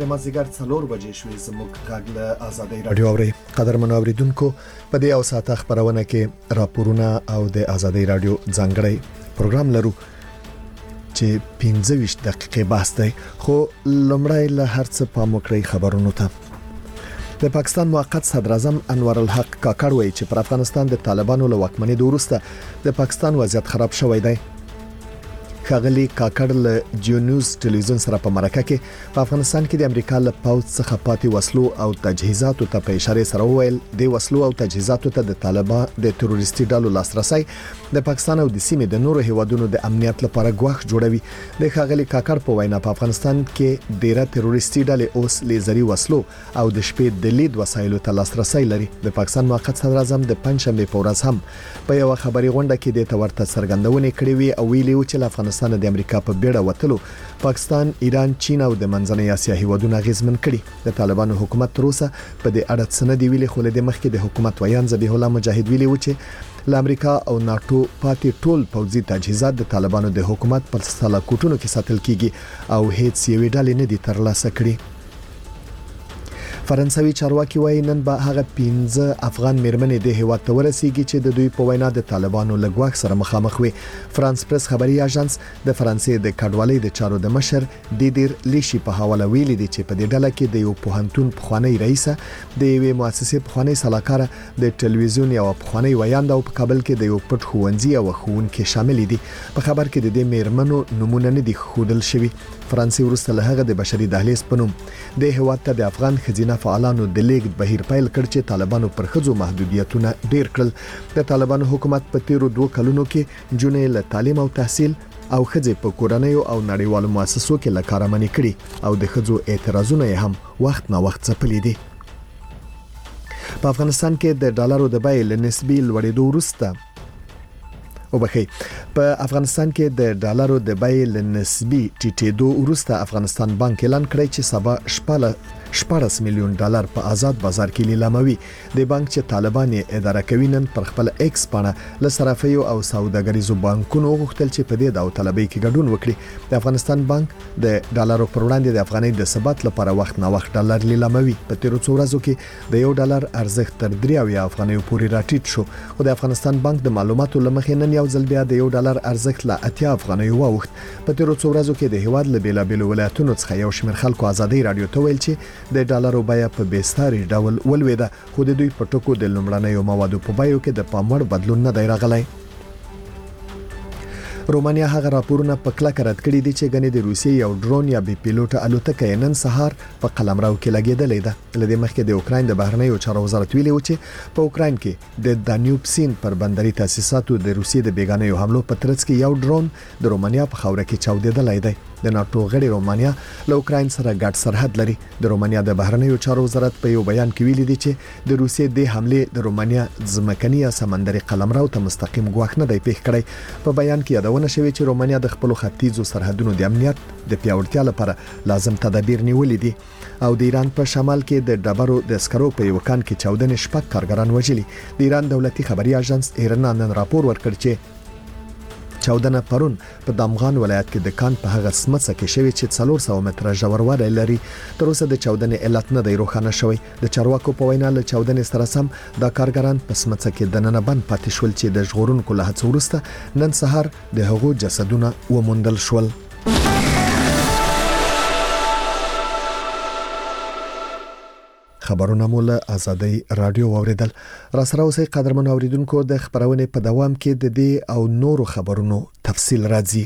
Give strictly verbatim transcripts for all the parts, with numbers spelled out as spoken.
مازیګر څلور بجې شوې زموږ غږ له آزادۍ رادیو اوري قدرمنو اوریدونکو په دې او ساعت خبرونه کې راپورونه او د آزادۍ رادیو ځانګړی پروګرام لرو چې پنځه ویشت دقیقې بحث دی خو لمړی له هر څه پام وکړئ خبرونو ته د پاکستان موقت صدر اعظم انور الحق کاکړ وایي چې پر افغانستان د طالبانو له واکمنۍ وروسته د پاکستان وضعیت خراب شوی دی خاغلی کاکړ له جیو نیوز ټلویزیون سره په مرکه کې په افغانستان کې د امریکا له پوځ څخه پاتې وسلو او تجهیزاتو ته په اشاره سره وویل د وسلو او تجهیزاتو ته د طالبان د تروریستي ډلو لاسرسي د پاکستان او د سیمې د نورو هیوادونو د امنیت لپاره ګواښ جوړوي د خاغلی کاکړ په وینا په افغانستان کې ډیره تروریستي ډلې اوس لیزري وسلو او د شپې د لید وسایلو ته لاسرسي لري د پاکستان موقت صدر اعظم د پنځشنبه په ورځ هم په یو خبري غونډه کې د تورته څرګندونه کړې وی او ویلي و چې افغانستان د امریکا په بیړه وتلو پاکستان، ایران، چین او د منځنۍ اسیا هیوادونو غیزمن کړي د طالبانو حکومت تر اوسه په دې اړه څه نه دی ویلي خو له مخکې د حکومت ویان ذبیح الله مجاهد ویلي و چې ل امریکا او ناتو پاتې ټول پوځي تجهیزات د طالبانو د حکومت پر سلاکوټونو کې ساتل کیږي او هیڅ یوې ډلې نه دي ترلاسه کړي فرانسوي چارواکي وایي نن به هغه پنځه افغان میرمنې د هیواد ته ورسیږي چې د دوی په وینا د طالبانو له ګواښ سره مخامخ وي فرانس پریس خبري اژانس د فرانسې د کډوالۍ د چارو د مشر دیدیر لیشي په حواله ویلي دي چې په دې ډله کې د یو پوهنتون پخوانی رئیس د یوې مؤسسې پخوانی سلاکار د ټلویزیون یو پخوانی ویاند او په کابل کې د یو پټ ښوونځي او ښوونکي شامل دي په خبر کې د دې میرمنو نمونه نه دي ښودل شوی فرانسې ورسته له هغه د بشري دهلیز پنوم د هیواد ته د افغان خزینه فعالانو د لیګ بهیر پیل کړ چې طالبانو پر خزو محدودیتونه ډیر کړل د طالبانو حکومت په تیرو دوه کلونو کې جنې له تعلیم او تحصیل او خځې په کورنیو او نړیوالو مؤسسو کې لکارمنې کړي او د خزو اعتراضونه هم وخت نه وخت ځپلي دي په افغانستان کې د ډالرو د بیې له نسبي لوړېدو وروسته او بخي په افغانستان کې د ډالرو د بیې له نسبي ټیټېدو وروسته افغانستان بانک اعلان کړی چې سبا شپږ شپږ میلیون ډالر په آزاد بازار کې لیلاموي د بانک چې طالبان یې اداره کوي نن پر خپل ایکس پاڼه له صرافیو او سوداګریزو بانکونو غوښتل چې په دې داو طلبي کې ګډون وکړي د افغانستان بانک د ډالرو پر وړاندې د افغانۍ د ثبات لپاره وخت نه وخت ډالر لیلاموي په تیرو څو ورځو کې د یو ډالر ارزښت تر درې اویا افغانۍ پورې راټیټ شو خو د افغانستان بانک د معلوماتو لمخې نن یو ځل بیا د یو ډالر ارزښت له اتیا افغانۍ واوښت په تیرو څو ورځو کې د هیواد له بیلابیلو ولایتونو څخه یو شمېر خلکو آزادۍ رادیو ته ویل چې د ډالرو بیه په بیستاري ډول ولويده خو د دوی په ټکو د لومړنیو موادو په بیو کې د پاموړ بدلون نه دی راغلی رومانیا هغه راپورونه په کلکه رد کړي دي چې غني د روسیې یو ډرون یا بي پیلوټ الوتکه نن سهار په قلمرو کې لګیدلې ده لدې مخکې د اوکرين د بهرنیو چارو وزارت ویلي و چې په اوکرين کې د دانیوب سیند پر بندري تاسیساتو د روسیې د بیگانه حملو په ترڅ کې یو ډرون د رومانیا په خوره کې چاودېدلی دی د ناتو غړي رومانیا له اوکرين سره ګډ سرحد لري د رومانیا د بهرنیو چارو وزارت په یو بیان کې ویلي دي چې د روسیې د حمله د رومانیا ځمکني یا سمندري قلمرو ته مستقیم ګواښ نه دی پیښ کړی په بیان کې یادونه شوې چې رومانیا د خپل ختیځو سرحدونو د امنیت د پیاوړتیا لپاره لازم تدابیر نیولې دي او د ایران په شمال کې د ډبرو د اسکرو په یو کان کې چاودنې شپږ کارګران وژلي د ایران دولتي خبري اژانس ایرنا نن راپور ورکړ چې چاودنه پرون په دامغان ولایت کې د کان په هغه سمڅه کې شوی چې څلور سوه متره ژوروالی لري تر اوسه د چاودنې علت نه دی روښانه شوی د چارواکو په وینا له چاودنې سره سم د کارګران په سمڅه کې دننه بند پاتې شول چې د ژغورونکو له هڅو وروسته نن سهار د هغو جسدونه وموندل شول خبرونه مو له آزادۍ رادیو اوریدل را سره اوسئ قدرمن اوریدونکو د خبرونه په دوام کې د دې او نورو خبرونو تفصیل راځي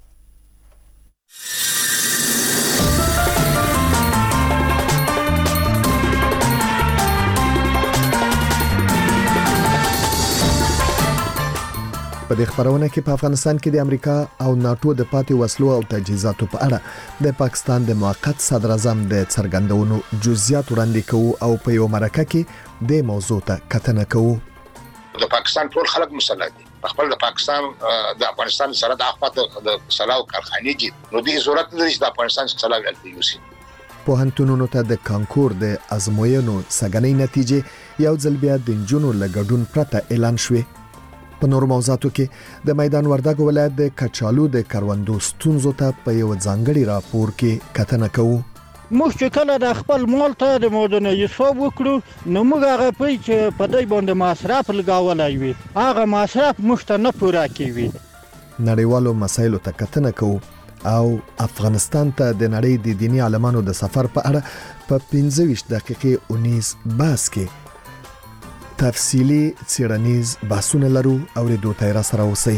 په دې خبرونه کې په افغانستان کې د امریکا او ناتو د پاتې وسلو او تجهیزاتو په اړه د پاکستان د موقت صدر اعظم د څرګندونو جزئیات وړاندې کوو او په یو مرکه کې د موضوع ته کتنه کوو د پاکستان ټول خلک مسلح دي خپل د پاکستان د افغانستان سره د اخوات د سلاو کارخانې دي نو دې ضرورت لري چې د افغانستان سلاو الفیوسی پوهنتونونو ته د کانکور د ازموینو سګنۍ نتیجې یو ځل بیا د جنونو لګډون پرته اعلان شوې په نور موضوعاتو کې د میدان وردګ ولایت د کچالو د کروندو ستونزو ته په یو ځانګړي راپور کې کتنه کوو موږ چې کله د خپل مال ته د مودنه حساب وکړو نو موږ هغه پوی چې په دې باندې مصرف لګولای وي هغه مصرف موږ ته نه پوره کوي. نړیوالو مسایلو ته کتنه کوو او افغانستان ته د نړۍ د دینی عالمانو د سفر په اړه په پنځه ویشت دقیقې اونیز بحث کې تفصیلی څیړنیز بحثونه لرو او د دوه تیر سره اوسئ.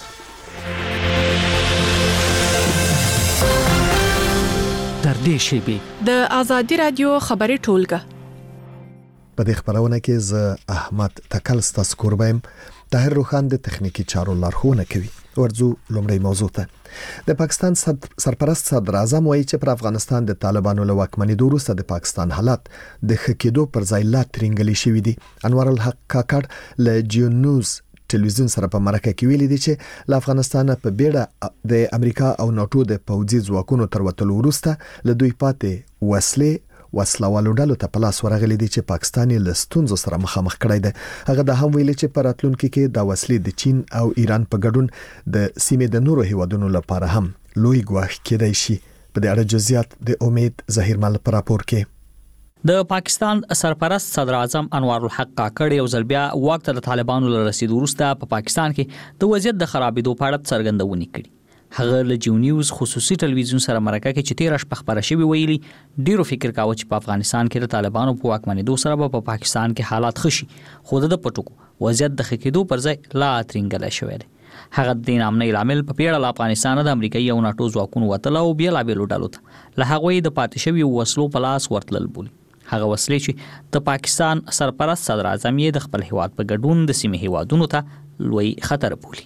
تر دې شی د ازادي رادیو خبري ټولګه په دې خبرونه کې ز احمد تکل ستاسو کوربم طاهر روخان د تخنیکی چارو لارښوونه کوي. ورځو لومړی موضوع ته د پاکستان سرپرست صدر اعظم وایي چې پر افغانستان د طالبانو له واکمنۍ وروسته د پاکستان حالات د خکېدو پر ځای لا ترنګلي شوي دي. انوار الحق کاکړ له جیو نیوز ټلویزیون سره په مرکه کې ویلي دي چې له افغانستان په بیړه د امریکا او ناتو د پوځي ځواکونو تر وتلو وروسته له دوی پاتې وسلې وسلوالو ډلو ته په لاس ورغلي دي چې پاکستان له ستونزو سره مخامخ کړی دی. هغه د هم ویلي چې په راتلونکي کې د وسلې د چین او ایران په ګډون د سیمې د نورو هیوادونو لپاره هم لوی ګواښ کېدای شي. په دې اړه جزئیات د امید ظهیر مل پر راپور کې. د پاکستان سرپرست صدر اعظم انوار الحق کاکړ یو ځل بیا واک ته د طالبانو له رسیدو وروسته په پاکستان کې د وضعیت د خرابېدو په اړه څرګندونې کړې. هغه له جیو نیوز خصوصي ټلویزیون سره مرکه کې چې تیر شپه خبره شوې ویلي ډیرو فکر کاوه چې په افغانستان کې د طالبانو په واکمنېدو سره به په پاکستان کې حالات خشي خو د پټکو وضعیت د خکېدو پر ځای لا ترنګل شوی دی. هغه د نامنې عامل په پیړه له افغانستان د امریکایي او ناتو ځواکونو وتل او بیا لا بیلو ډالو ته له هغه د پاتې شوی وسلو په لاس ورتلل بولی. هغه وسلې چې د پاکستان سرپرست صدر اعظم یې د خپل هیواد په ګډون د سیمې هیوادونو ته لوی خطر بولی.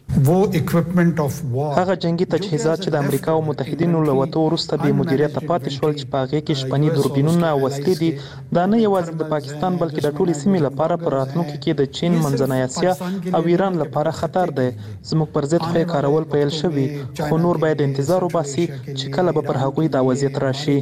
هغه جنگي تجهیزات چې د امریکا او متحدینو له وتو وروسته به مدیریت پاتې شول چې په هغه کې شپني دوربینونه او وسلې دي دا نه یوازې د پاکستان بلکې د ټولې سیمې لپاره پر راتلونکي کې د چین منځنۍ اسیا او ایران لپاره خطر دی. زموږ پر ضد خو کارول پیل شوی خو نور باید انتظار وباسي چې کله به پر هغوی دا وضعیت راشي.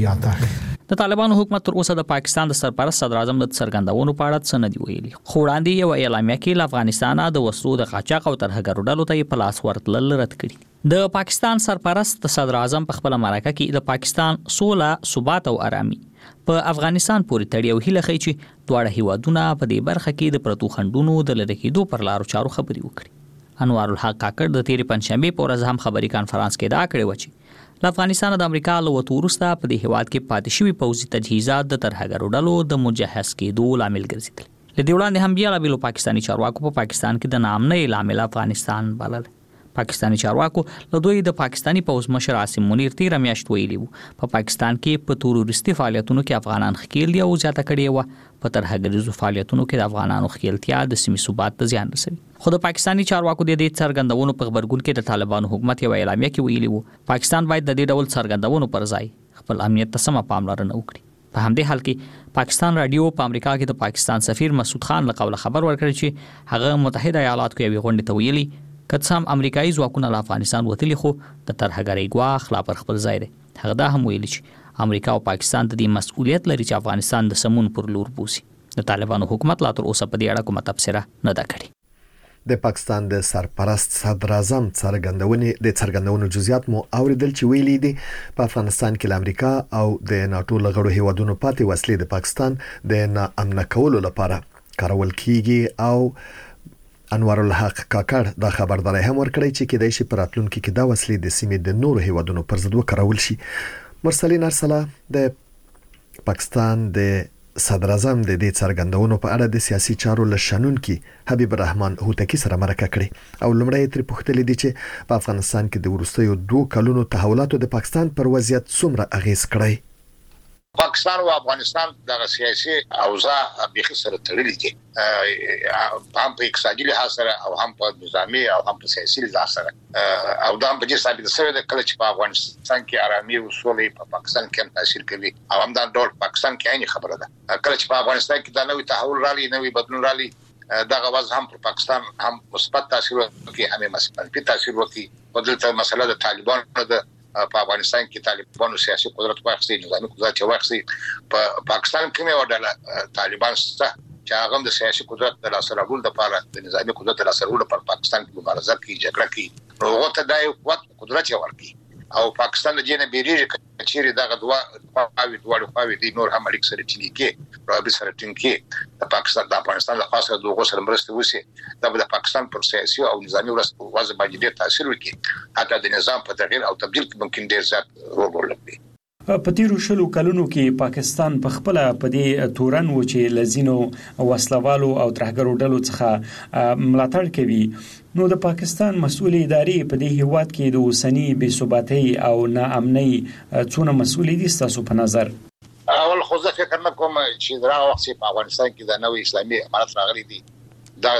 د طالبانو حکومت تر اوسه د پاکستان د سرپرست صدر اعظم د څرګندونو په اړه څه نه دی ویلي. خو وړاندې یو اعلامیه کې له افغانستان د وسلو د قاچاق او ترهګرو ډلو ته په لاس ورتلل رد کړي. د پاکستان سرپرست صدر اعظم په خپل مرکه کې د پاکستان سوله، ثبات او آرامي په افغانستان پورې تړي او هیله کوي چې دواړه هیوادونه په دې برخه کې د پرتو خندونو د لری کېدو پر لارو چارو خبري وکړي. انوار الحق کاکړ د تیرې پنځشنبه په ورځ هم خبري کانفرنس کې دا کړی و چې له افغانستان د امریکا له وتو وروسته په دې هیواد کې پاتې شوي پوځي تجهیزات د ترهګرو ډلو د مجهز کېدو لامل ګرځېدل. له دې وړاندې هم بیا لا بیلو پاکستاني چارواکو په پاکستان کې د نامنې لامل افغانستان بلل. پاکستاني چارواکو له دوی د پاکستاني پوځ مشر عاصم منیر تیر میاشت ویلي وو په پاکستان کې په تروریستي فعالیتونو کې افغانان ښکیل دي او زیاته کړي و په ترهګریزو فعالیتونو کې د افغانانو ښکیلتیا د سیمې ثبات ته زیان رسوي. خو د پاکستاني چارواکو د دې څرګندونو په خبرګون کې د طالبانو حکومت یو اعلامیه کې ویلي وو پاکستان باید د دې ډول څرګندونو پر ځای خپل امنیت ته سم پاملرنه وکړي. په همدې حال کې پاکستان رادیو په امریکا کې د پاکستان سفیر مسعود خان له قوله خبر ورکړ چې هغه متحده ایالاتو کې یو غونډه ته ویلي که څه هم امریکایي ځواکونه له افغانستان وتلي خو د ترهګرۍ ګواښ لا پر خپل ځای دی. هغه دا هم ویلي چې امریکا او پاکستان د دې مسؤلیت لري چې افغانستان د سمون پر لور بوزي. د طالبانو حکومت لا تر اوسه په دې اړه کومه تبصره نه ده کړې. د پاکستان د سرپرست صدر اعظم څرګندونې د څرګندونو جزئیات مو اوریدل چې ویلي دي په افغانستان کې د امریکا او د ناتو لغړو هیوادونو پاتې وسلې د پاکستان د ناامن کولو لپاره کارول کیږي او انوار الحق کاکړ دا خبرداري هم ورکړی چې کېدای شي په راتلونکي کې دا وسلې د سیمې د نورو هیوادونو پر ضد وکارول شي. مرسلین ارسلا د پاکستان د صدر اعظم د دې څرګندونو په اړه د سیاسي چارو لشنونکي حبیب الرحمن هوتکی سره مرکه کړې او لمړی تر پوښتنه دي چې په افغانستان کې د ورستیو دوه کلونو تحولاتو د پاکستان پر وضعیت څومره اغیز کړی. پاکستان او افغانستان د سیاسي اوضاع بيخي سره تړلي دي هم په اقتصادي لحاظ سره او هم په نظامی او هم په سیاسي لحاظ سره او دا په دې ثابت شوی د کله چې په افغانستان کې آرامي او سولې په پاکستان کې تاثیر کوي او هم دا ډول پاکستان کې عین خبره ده. کله چې په افغانستان کې دا نوې تحول رالي نوې بدلون رالي دا غواز هم په پاکستان هم مثبت تاثیر کوي هم مثبت تاثیر کوي. په دې مسله د طالبانو د په افغانستان کې طالبانو سیاسي قدرت واخلي نظامي قدرت واخلي په پاکستان کې نه وډاله طالبان څخه چې هغه د سیاسي قدرت د لاسرولو لپاره د نظامي قدرت د لاسرولو لپاره پاکستان کې مبارزه کوي جګړه کوي هغه ته د قوت قدرت ورکړي او پاکستان د جنه بیریږي چې دغه دوا خواوي دوه خواوي دي نور هم اړیک سره ټینګي راوي سره ټینګي د پاکستان د افغانستان له خاصه دغه سره مرسته وسی د پاکستان پر سیاسي او نظامی وضع باندې ډېر تاثیر وکړي حتی د نظام په تغییر او تبديل کې ممکن ډېر زیات رول ولري. په تیرو شلو کلونو کې پاکستان په خپل په دې تورن و چې لزینو وسلوالو او ترهګرو ډلو څخه ملاتړ کوي نو د پاکستان مسؤل ادارې په دې هیواد کې د اوسنی بې ثباتۍ او ناامنۍ څونه مسؤل دي تاسو په نظر؟ اول خو زه فکر نه کوم چې دا وخت په افغانستان کې د نوې اسلامي امارت راغلي دي دا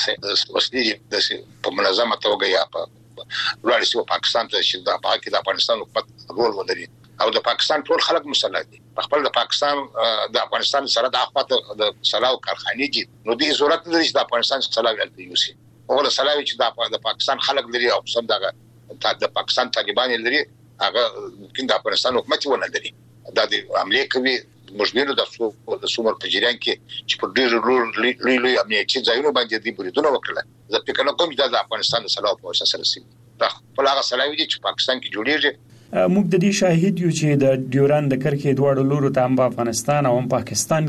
وسلې د په منظمه توګه یا په لوړ سیمه پاکستان ته چې د پاکستان د افغانستان حکومت رول ولري او د پاکستان ټول خلک مسلح دي په خپل د پاکستان د افغانستان سره د اخواته د سلاو کارخانې دي نو د ضرورت لري چې د افغانستان سلاو ولته یوسي او له سلاوي چې د پاکستان خلک لري او سم دغه د پاکستان طالبان لري هغه ممکن د افغانستان حکومت ونه لري دا د عملیه کوي مجبور د سومر په جریان کې چې په ډېر لوی لوی امنیتي ځایونو باندې د بریدونو وکړه زه فکر نه کوم چې د افغانستان سلاو په اساس رسېږي دا خپل هغه سلاوي دي چې پاکستان کې جوړیږي. موږ د دې شاهد یو چې د ډیوران د کرکې دواړو لورو ته هم افغانستان او هم پاکستان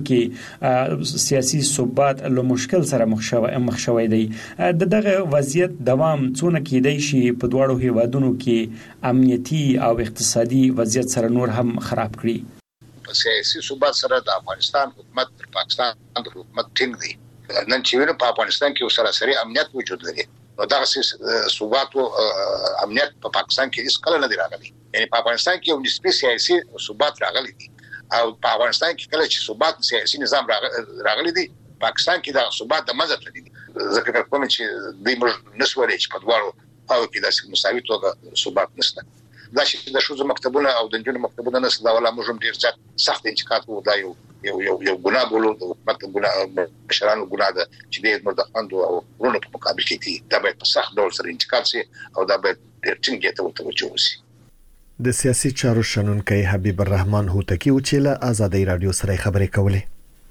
کې سیاسي ثبات له مشکل سره مخ شوی مخ شوی دی د دغه وضعیت دوام څونه کېدای شي په دواړو هیوادونو کې امنیتي او اقتصادي وضعیت سره نور هم خراب کړي. په سیاسي ثبات سره د افغانستان حکومت د پاکستان د حکومت ټینګ دی نن چې وینو په افغانستان کې سراسري امنیت وجود لري نو دا ثبات او امنیت په پاکستان کې هیڅ کله نه دی راغلی یعنی په افغانستان کې یو نسبي سیاسي ثبات راغلی دی او په افغانستان کې کله چې ثبات سیاسي نظام راغلی دی پاکستان کې دا ثبات د مزه تللی دی ځکه کوم چې د موږ نسوالي چې په دواړو او کې د مساوي توګه ثبات نشته دا چې د شوزو مکتبونه او د جنونو مکتبونه نشته دا ولا موږ ډیر ځات سخت انتقاد وو دا یو یو یو یو ګناه بولو د حکومت ګناه مشرانو ګناه ده چې د مردخاندو او ورونو په مقابل کې دا باید په سخت ډول سره انتقاد شي او دا باید ډیر ټینګ ته وتوجه وشي. د سیاسي چارو شنونکي حبیب الرحمن هوتکی و چې له آزادۍ رادیو سره خبرې کولې.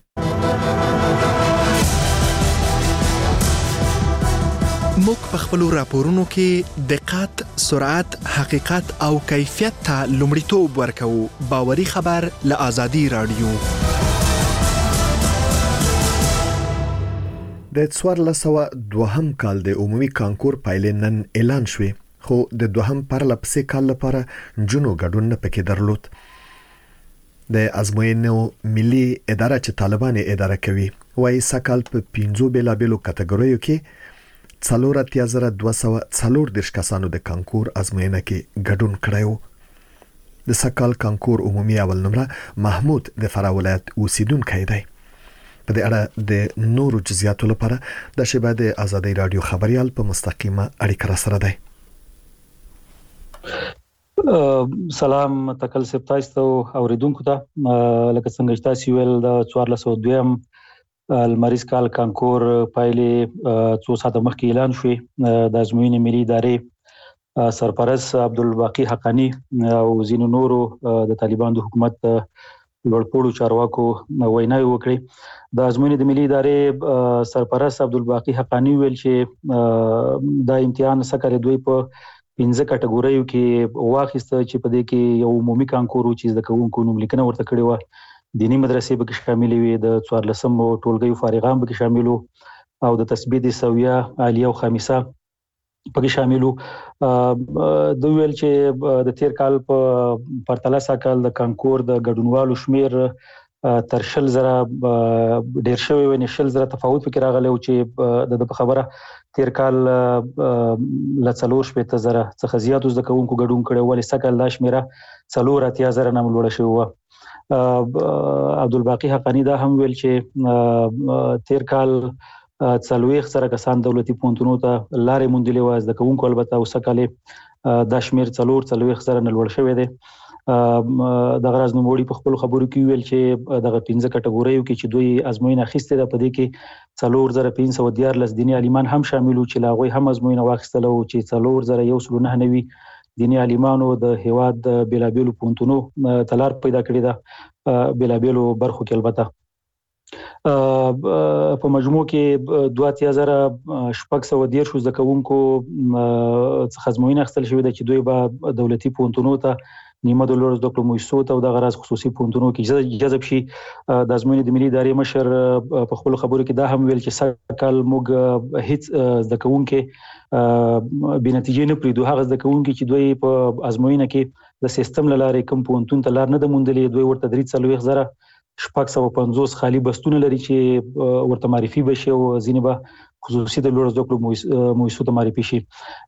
موږ په خپل راپورونو کې دقت، سرعت، حقیقت او کیفیت ته لومړیتوب ورکوو. باوري خبر له آزادۍ رادیو. د څوارلس سوه دوهم کال د عمومي کانکور پایلې نن اعلان شوې خو د دوهم پرلپسې کال لپاره جنو ګډون نه پکې درلود. د ازموینو ملي اداره چې طالبان اداره کوي وايي سکهال په پنځو بیلابېلو کټګوریو کې څلور اتیا زره دوه سوه څلور دېرش کسانو د کانکور ازموینه کې ګډون کړی و. د سکهال کانکور عمومي اول نمره محمود د فراه ولایت اوسیدونکی دی. په دې اړه د نورو جزئیاتو لپاره د شبکې د آزادۍ رادیو خبريال په مستقیمه اړیکه را سره دی. سلام تکل سپتایستو اوریدونکو ته لکه څنګه چې تاسو ویل د څوارلس سوه دویم المریز کال کانکور پایلې څو ساعته مخکې اعلان شوې. د ازموینې ملي ادارې سرپرست عبدالباقی حقانی او ځینو نورو د طالبان د حکومت لوړپوړو چارواکو ویناوي وکړي. د ازموینې د ملي ادارې سرپرست عبدالباقی حقانی ویل چې دا امتحان سکهال دوی په پنځه کټګوریو کې واخیسته چې په دې کې یو عمومي کانکور چې د کوونکو نوم لیکنه ورته کړې و، دینی مدرسې به شامل وي، د څوارلسم ټولګیو فارغان به شامل او د تثبیت سویه عالیه او خامسه پکې شامل وو. د ویل چې د تیر کال په پرتله سکهال د کانکور د ګډونوالو شمیر تر شل زره ډیر شوی و، نه شل زره تفاوت پکې راغلی و چې د خبره تیر کال لڅلور شپږ زره څخه زیات زده کوونکو ګډون کړي ولې سکهال د شمیره څلور اتیا زره نه لوړ شوی و. عبدالباقی حقانی دا هم ویل چې تیر کال څلوېښت زره کسان دولتي پوهنتونونو ته لارې موندلې وه زده کوونکو، البته او سکهال دا شمیر څلور څلوېښت زره نه لوړ شوی دی. د غراز نوموړي په خپل خبرو کې ویل چې دغه پنځه کټګوریو کې چې دوی ازموینه اخیستې ده په دې کې څلور زره پنځه سوه دیارلس دیني عالمان هم شامل وو چې لا هغوی هم ازموینه واخیستله او چې څلور زره یو سلو نهه نوي دیني عالمانو د هیواد د بیلابیلو پوهنتونونو ته لار پیدا کړې ده، بیلابیلو برخو کې البته. په مجموع کې دوه اتیا زره شپږ سوه دېرش زده کوونکو څخه ازموینه اخیستل شوې ده چې دوی به دولتي پوهنتونونو ته نیمه د لوړو زده کړو مؤسسو ته او د غرض خصوصي پوهنتونونو کې جذب شي. د ازموینې د ملي ادارې مشر په خپل خبرو کې دا هم ویل چې سږکال موږ هیڅ زده کوونکي بې نتیجې نه پریږدو. هغه زده کوونکي چې دوی په ازموینه کې د سیستم له لارې کوم پوهنتون ته لار نه ده موندلې، دوی ورته درې څلوېښت زره شپږ سوه پنځوس خالي بستونه لري چې ورته معرفي بشي او ځینې به خصوصي د لوړو زده کړو مؤسسو ته معرفي شي.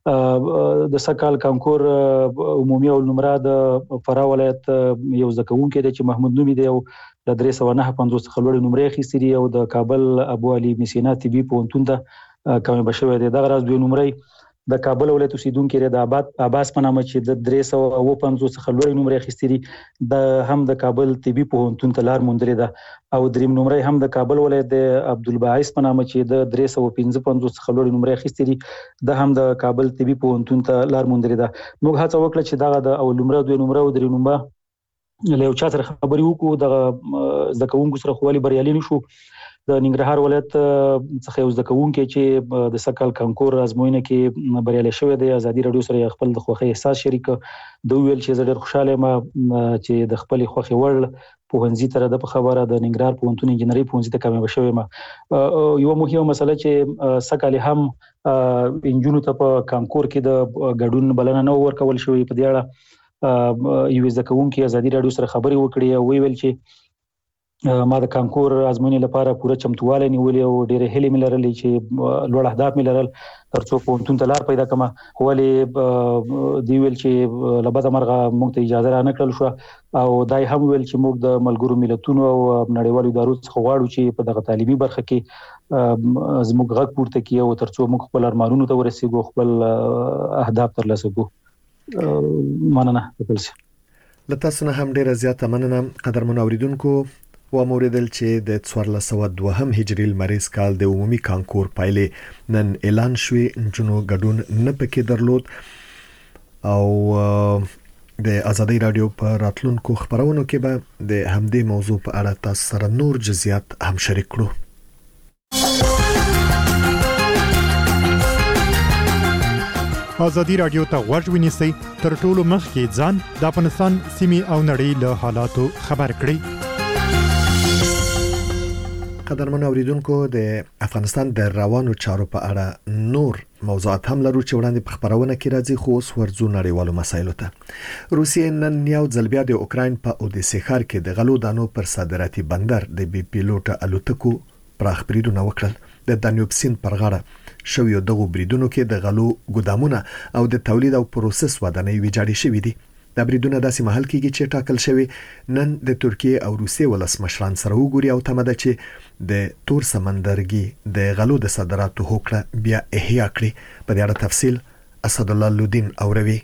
د سږکال کانکور عمومي او نمره د فراه ولایت یو زده کوونکی دی چې محمود نومي دی او د درې سوه نهه پنځوس څخه لوړې نمرې اخیستې دي او د کابل ابو علي ابن سینا طبي پوهنتون ته کامیابه شوی دی. دغه راز دوی نمرې د کابل ولایت اوسیدونکو لري د آباد عباس په نامه چې د درې سوه اووه پنځوس څخه لوړې نمرې اخیستې دي، د هم د کابل طبي پوهنتون ته لار موندلې ده او دریم نمرې هم د کابل ولایت د عبدالباعث په نامه چې د درې سوه پنځه پنځوس څخه لوړې نمرې اخیستې دي، د هم د کابل طبي پوهنتون ته لار موندلې ده. موږ هڅه وکړه چې دغه د اول نمره دوه نمره او درې نمره له یو چا سره خبرې وکړو، د زده کوونکو سره خو ولې بریالي نشو. د ننګرهار ولایت څخه یو زده کوونکی چې د سږکال کانکور ازموینه کې بریالی شوی دی ازادي راډیو سره خپل د خوښۍ احساس شریک د ویل چې زه ډېر خوشاله یم چې د خپل خوښي وړ پوهنځي تر د خبره د ننګرهار پوهنتون انجنیري پوهنځي ته کامیاب شوی یم. یو مهمه مسله چې سږکال هم انجونو ته په کانکور کې د ګډون بلنه نه ورکول شوې، په دې اړه یو زده کوونکی ازادي راډیو سره خبرې وکړې او ویل چې ما د کانکور ازموینې لپاره پوره چمتوالی نیولې او ډېرې هیلې مې لرلې چې لوړ اهداف مې لرل ترڅو پوهنتون ته لار پیدا کړم، خو ولې دی ویل چې له بده مرغه موږ ته اجازه را نه کړل شوه او دا هم ویل چې موږ د ملګرو ملتونو او نړیوالو ادارو څخه غواړو چې په دغه تعلیمي برخه کې زموږ غږ پورته کړي او ترڅو موږ خپل ارمانونو ته ورسېږو، خپل اهداف ترلاسه کړو. مننه. له تاسو نه هم ډېره زیاته مننه. قدرمن اوریدونکو، و موریدل چې د څوارلس سوه دوهم هجري لمریز کال د عمومي کانکور پایلې نن اعلان شوې. نجونو ګډون نه پکې درلود او د ازادي رادیو په راتلونکو خبرونو کې به د همدې موضوع په اړه تاسو سره نور جزئیات هم شریک کړو. ازادي رادیو ته غوږ ونیسئ، تر ټولو مخکې ځان د افغانستان سیمې او نړۍ له حالاتو خبر کړئ. قدرمن اوریدونکو، د افغانستان د روانو چارو په اړه نور موضوعات هم لرو چې وړاندې په خبرونه کې راځي، خو اوس ورځو نړیوالو مسایلو ته. روسیې نن یو ځل بیا د اوکراین په اودیسې ښار کې د غلو دانو پر صادراتي بندر د بي پیلوټ الوتکو پراخ بریدونه وکړل. د دانیوب سیند پر غاړه شویو دغو بریدونو کې د غلو ګودامونه او د تولید او پروسس ودانۍ ویجاړې شوې دي. دا بریدونه داسې محل کېږي چې ټاکل شوی نن د ترکیه او روسیې ولسمشران سره وګوري او تمه ده چې د تور سمندرګي د غلو د صادراتو هوکړه بیا احیا کړي. په دې اړه تفصیل اسد الله لودین اوروي.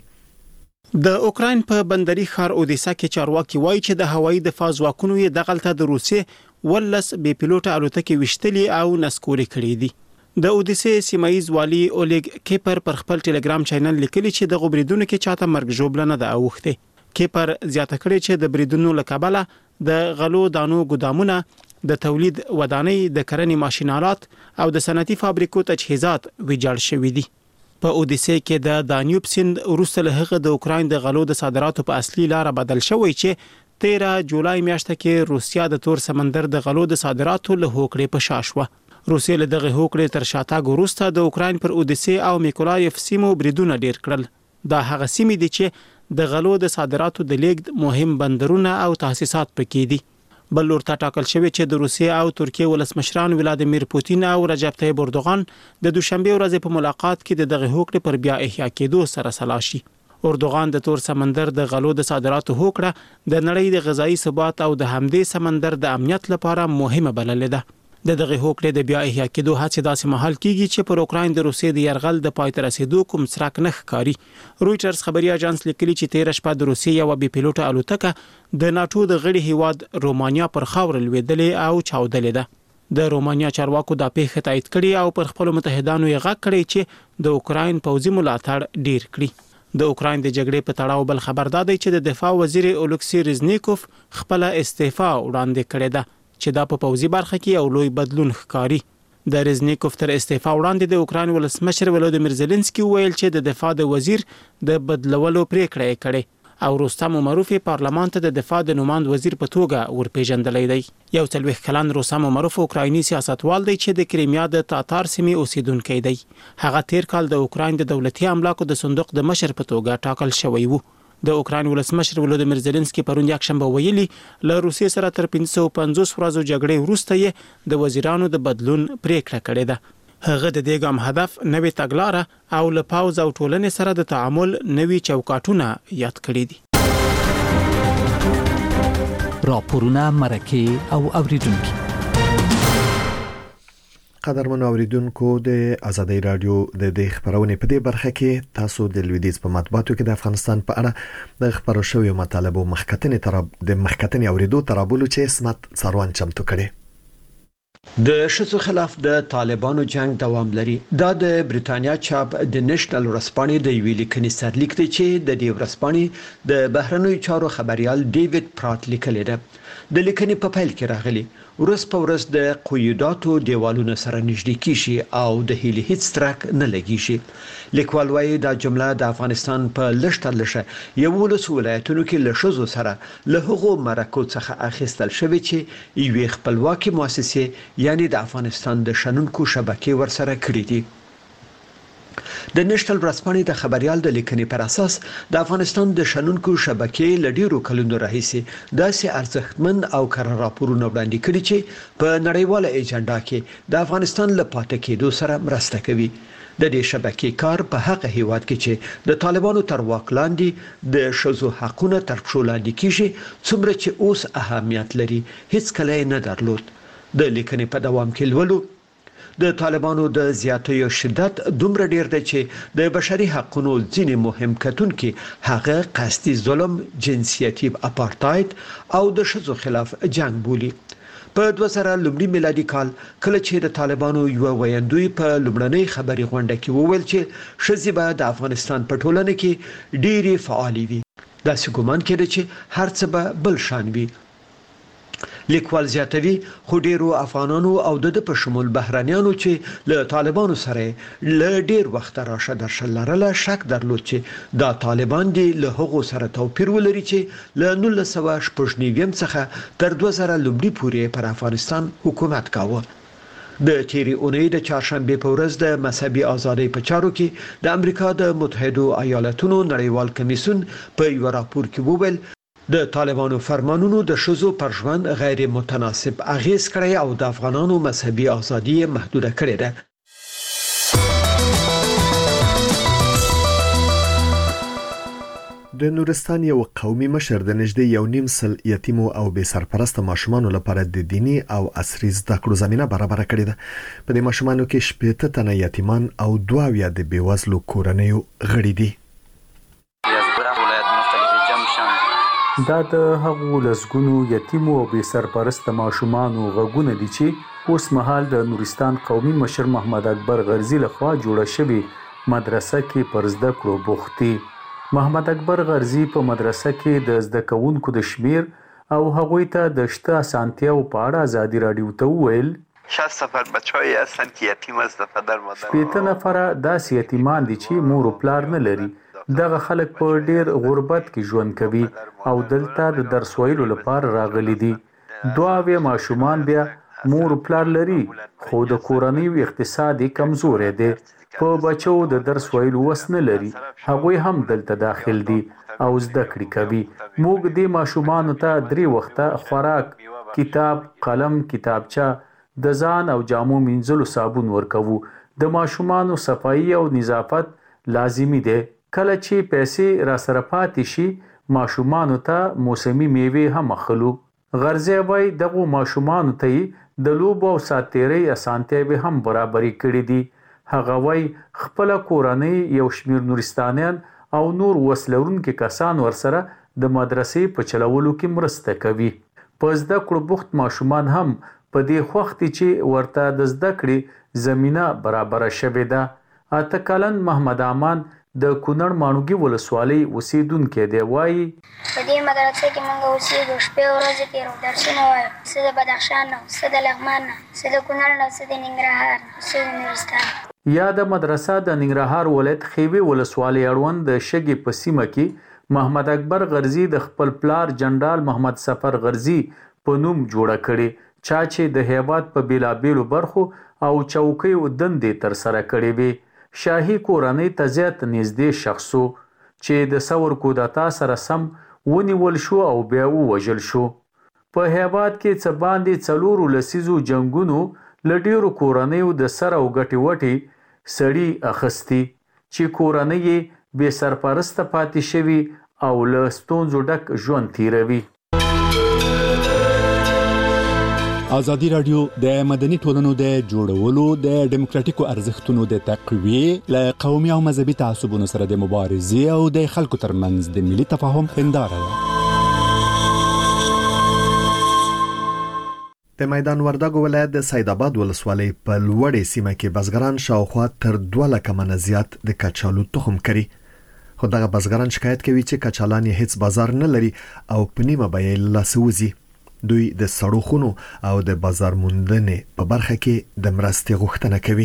د اوکراین په بندري ښار اودیسا کې چارواکي وایي چې د هوایي دفاع ځواکونو یې دغلته د روسیې ولس بي پیلوټ الوتکې وشتلې او نسکوري کړې دي. د اودیسې سیمایي والی اولیګ کیپر پر خپل ټلګرام چینل لیکلی چې د غبريدونکو کې چاته مرګ ژوبل نه ده اوخته. کیپر زیاته کړی چې د بریدونو لکابله د غلو دانو ګودامونه، د تولید ودانۍ، د کرنې ماشينالات او د صنعتي فابریکو تجهیزات ویجاړ شوي دي. په اودیسې کې د دانیوب سیند وروسته له هغه د اوکراین د غلو د صادراتو په اصلي لار بدل شوی چې تیرہ جولای میاشته کې روسیا د تور سمندر د غلو د صادراتو له هوکړې په شا شوه. روسیې له دغه هوکړې تر شاتګ وروسته د اوکراین پر اودیسې او میکولایف سیمو بریدونه ډیر کړل. دا هغه سیمې دي چې د غلو د صادراتو د لیږد مهم بندرونه او تاسیسات پکې دي. بل لور ته ټاکل شوی چې د روسیې او ترکیه ولسمشران ولادیمیر پوتین او رجب طیب اردوغان د دوشنبه ورځې په ملاقات کې د دغه هوکړې پر بیا احیا کېدو سره سلا شي. اردوغان د تور سمندر د غلو د صادراتو هوکړه د نړۍ د غذایی ثبات او د همدې سمندر د امنیت لپاره مهمه بللې ده. د دغه هوکړې د بیا احیا کېدو هڅې داسې محل کیږي چې پر اوکراین د روسیې د يرغل د پای ته رسیدو کوم څرک نه ښکاري. رويټرز خبري اژانس لیکلي چې تیر شپه د روسیې یو بي پیلوټ الوتکه د ناتو د غړي هیواد رومانیا پر خاور لویدلې او چاودلې ده. د رومانیا چارواکو دا پیښه تایید کړي او پر خپل متحدانو یې غږ کړی چې د اوکراین پوځي ملاتړ ډیر کړي. د اوکراین د جګړې په تړاو بل خبردار دی چې د دفاع وزیر اولکسی رزنیکوف خپل استعفا وړاندې کړې ده چې دا په پوځي برخه کې یو لوی بدلون ښکاري. د رزنیکوف تر استعفا وړاندې د اوکراین ولسمشر ولودیمیر زيلنسکي ویل چې د دفاع د وزیر د بدلولو پریکړه یې کړې او روستم عمروف پارلمان ته د دفاع د نوماند وزیر په توګه ورپېژندلی دی. یو څلوېښت کلن روستم عمروف اوکرایني سیاستوال دی چې د کریمیا د تاتار سیمې اوسیدونکی دی. هغه تیر کال د اوکراین د دولتي املاکو د صندوق د مشر په توګه ټاکل شوی وو. د اوکراین ولسمشر ولودیمیر زيلنسکي پرون یکشنبه ویلي له روسیې سره تر پنځه سوه پنځوس ورځو جګړې وروسته یې د وزیرانو د بدلون پریکړه کړې ده. هغه د دې ګام هدف نوې تګلاره او له پاوز او ټولنې سره د تعامل نوې چوکاټونه یاد کړي دي. راپورونه مرکه او اوریدونکو قدرمن اوریدونکو د آزادۍ رادیو د دې خبرونه په دې برخه کې تاسو د لویدیز په مطبوعاتو کې د افغانستان په اړه د خبرو شویو مطالبو مخکتنې تر د مخکتنې اوریدو ترابولو چې اسمت سروان چمتو کړي. د شذو خلاف د طالبانو جنگ دوام لري. دا د بریتانیا چاپ د نېشنل ورځپاڼې د یوې لیکنې سرلیک دی چې د دې ورځپاڼې د بهرنیو چارو خبريال ډیوډ پرات لیکلی دی. د لیکنې په پیل کې راغلي ورځ په ورځ د قیوداتو دیوالونو سره نږدې کیږي او د هیلي هیڅ ترک نه لګیږي. لیکوال وايي دا جمله د افغانستان په لشتر لشه یو ولس ولایتونو کې له شذو سره له هغو مرکو څخه اخیستل شوی چې یوې خپلواکي مؤسسې یعنی د افغانستان د شنونکو شبکې ورسره کړې دي. د نېشنل ورځپاڼې د خبريال د لیکنې پر اساس د افغانستان د شنونکو شبکې لډیرو کلونو راهیسي داسې ارزښتمن او کره راپورونه وړاندې کړي چې په نړیواله ایجنډا کې د افغانستان له پاتې کېدو سره مرسته کوي. د دې شبکې کار په هغه هیواد کې چې د طالبانو تر واک لاندې د شذو حقونه تر پښو لاندې کیږي څومره چې اوس اهمیت لري هیڅ کله نه درلود. د لیکنې په دوام کې لولو د طالبانو د زیاتیو شدت دومره ډیر دی چې د بشري حقوقو ځینې مهم کتونکو هغه قصدي ظلم، جنسیتي اپارټاید او د شذو خلاف جنگ بولي. په دوه زره لومړي میلادي کال کله چې د طالبانو یو ویاندوی په لومړنۍ خبري غونډه کې وویل چې شذې به د افغانستان په ټولنه کې ډېری فعال وي. دا څه ګومان کړي چې هر څه به بل شان وي. لیکوال زیاتوي خو ډیرو افغانانو او د په شمول بهرانيانو چې له طالبانو سره له ډیر وخت راشه درشل لرله شک درلود چې دا طالبان دي له هغو سره توپیر ولري چې له نولس سوه شپږ نوي څخه تر دوه زره لومړي پورې پر افغانستان حکومت کاوه. د تیری اونۍ د چهارشنبه په ورځ د مذهبي ازادۍ په چارو کې د امریکا د متحده ایالاتونو نړیوال کمیسیون په یو راپور کې وویل د طالبانو فرمانونو د شذو پر ژوند غیر متناسب اغیز کړی او د افغانانو مذهبي ازادي محدوده کړې ده. د نورستان یو قومي مشر د نږدې یو نیم سل یتیمو او بې سرپرسته ماشومانو لپاره د دینی او عصري زده کړو زمينه برابر کړې ده. په دې ماشومانو کې شپږ تنه یتیمان او دوه اویا د بیوزلو کورنیو غړي دي. دا د هغو لسګونو یتیمو او بې سرپرسته ماشومانو غږونه دي چې اوس مهال د نورستان قومي مشر محمد اکبر غرزي لخوا جوړه شوې مدرسه کې پر زده کړو بوخت دي. محمد اکبر غرزي په مدرسه کې د زده کوونکو د شمیر او هغوی ته د شته اسانتیاو په اړه ازادي رادیو ته وویل شصت نفر بچه‌ای هستند که یتیم از پدر مادر. شپږ نفره داسې یتیمان دي چې مور او پلار نه لري. دغه خلک په ډیر غربت کې ژوند کوي او دلته د درس ویلو لپاره راغلي دي. دوه اویا ماشومان بیا مور او پلار لري خو د کورنۍ اقتصادي کمزوري دي. په بچو د درس ویلو وس نه لري. هغوی هم دلته داخل دي او زده کړې کوي. موږ د ماشومانو ته درې وخته خوراک، کتاب، قلم، کتابچه، د ځان او جامو مینځلو صابون ورکوو. د ماشومانو صفایي او نظافت لازمی دی. کله چې پیسې را سره پاتې شي ماشومانو ته موسمي میوه هم اخلو. غرض وای دغه ماشومانو ته د لوبو او ساتيري اسانتیاوي هم برابرۍ کړې دي. هغه وای خپل کورنۍ یو شمیر نورستانیان او نور وسلورونکو کسان ورسره د مدرسې په چلولو کې مرسته کوي. په زده کړو بوخت ماشومان هم په دې وخت چې ورته د زده کړې زمينه برابر شوه ده. اته کلن محمد امان د کونړ ماڼوګي ولسوالۍ اوسیدونکو دی وایي په دې مدرسې کې موږ اوسېږو شپې ورځې تېرو درسونه وایو څه د بدخشان نه څه د لغمان نه څه د کونړ نه څه د ننګرهار څه د نورستان. یا د مدرسه د ننګرهار ولایت خیوي ولسوالۍ اړوند د شګې په سیمه کې محمد اکبر غرزي د خپل پلار جنرال محمد سفر غرزي په نوم جوړه کړي چا چې د هیواد په بیلابیلو برخو او چوکیو دندې تر سره کړې وي. شاهي کورنۍ ته زیات نږدې شخصو چې د ثور کودتا سره سم ونیول شو او بیا ووژل شو. په هیواد کې څه باندې څلورو لسیزو جنگونو له ډیرو کورنیو د سر او ګټې وټې سړي اخیستي چې کورنۍ یې بې سرپرسته پاتې شوي او له ستونزو ډک ژوند تیروي. ازادي رادیو د مدني ټولنو د جوړولو د ډیموکراتیکو ارزښتونو د تقویه ل قومي او مذهبي تعصبونو سره د مبارزې او د خلکو ترمنځ د ملي تفاهم هنداره ده. د میدان وردګو ولایت د سیدآباد ولسوالۍ په لوړې سیمه کې بزګران شاوخوا تر دوه لکه منه زیات د کچالو تخم کري. خو دغه بزګران شکایت کوي چې کچالان یې هیڅ بازار نه لري او په نیمه بیه له سوزي. دوی د سړو خونو او د بازار موندنې په برخه کې د مرستې غوښتنه کوي.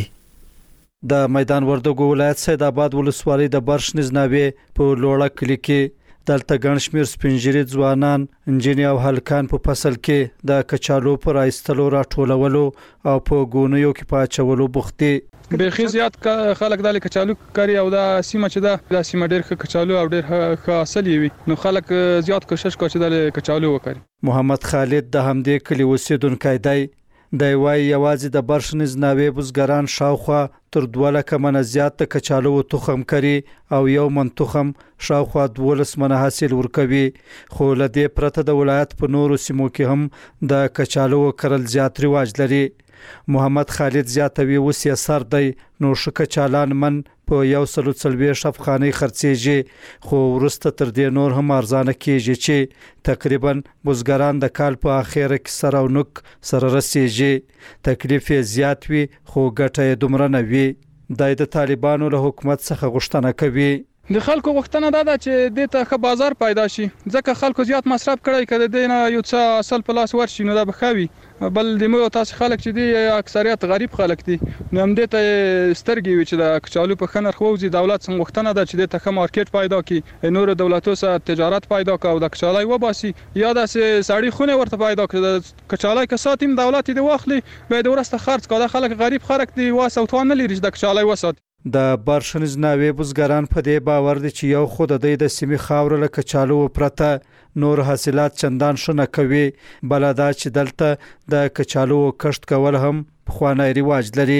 د میدان وردګو ولایت سیدآباد ولسوالۍ د برش نزناوي په لوړه کلی کې دلته ګڼ شمېر سپینږیري ځوانان انجینر او هلکان په فصل کې د کچالو پر ایستلو راټولولو او په ګونیو کې پاچولو بوختي. بیخي زیات خلک د کچالو کاری او د سیمه چې د سیمه ډېر کچالو او ډېر حاصل وي نو خلک زیات کوشش کوي چې د کچالو وکړي. محمد خالد د همدې کلی اوسیدونکی دی. د وای یوازې د برشنز ناوې بزګران شاوخوا تر دوه لکه منه زیات د کچالو تخم کری او یو من تخم شاوخوا دولس منه حاصل ورکوي. خو له دې پرته د ولایت په نورو سیمو کې هم د کچالو کرل زیات رواج لري. محمد خالد زیاتوي اوس یې سر دی نو شکه چالان من په یو سلو څلوېښت افغانۍ خرڅېږي خو وروسته تر دې نور هم ارزانه کېږي چې تقریبا بزګران د کال په اخره کې سر او نوک سره رسېږي. تکلیف یې زیات وي خو ګټه یې دومره نه وي. د طالبانو له حکومت څخه غوښتنه کوي د خلکو غوښتنه دا ده چې د ته ښه بازار پیدا شي ځکه خلکو زیات مصرف کړی کړي د نه یو څه اصل پلاس ورشي نو دا بخوي بل د مو تاسو خلک چې دی اکثریت غریب خلک دي نو هم د ته سترګي وي چې د کچالو په خنر خوځي دولت څنګه غوښتنه ده چې د ته ښه مارکیټ پیدا کړي نور دولتو سره تجارت پیدا کړي او د کچالای وباسي یا د سړی خونه ورته پیدا کړي کچالای که ساتیم دولت دې واخلي به د ورسته خرڅ کړه خلک غریب خلک دي واسه توان نه لري د کچالای وسات. د برشنز ناوې بزګران په دې باور دي چې یو خود د د سیمې خاور له کچالو پرته نور حاصلات چندان شنه کوي بلدا چې دلته د کچالو کښت کول هم خوانای رواج لري.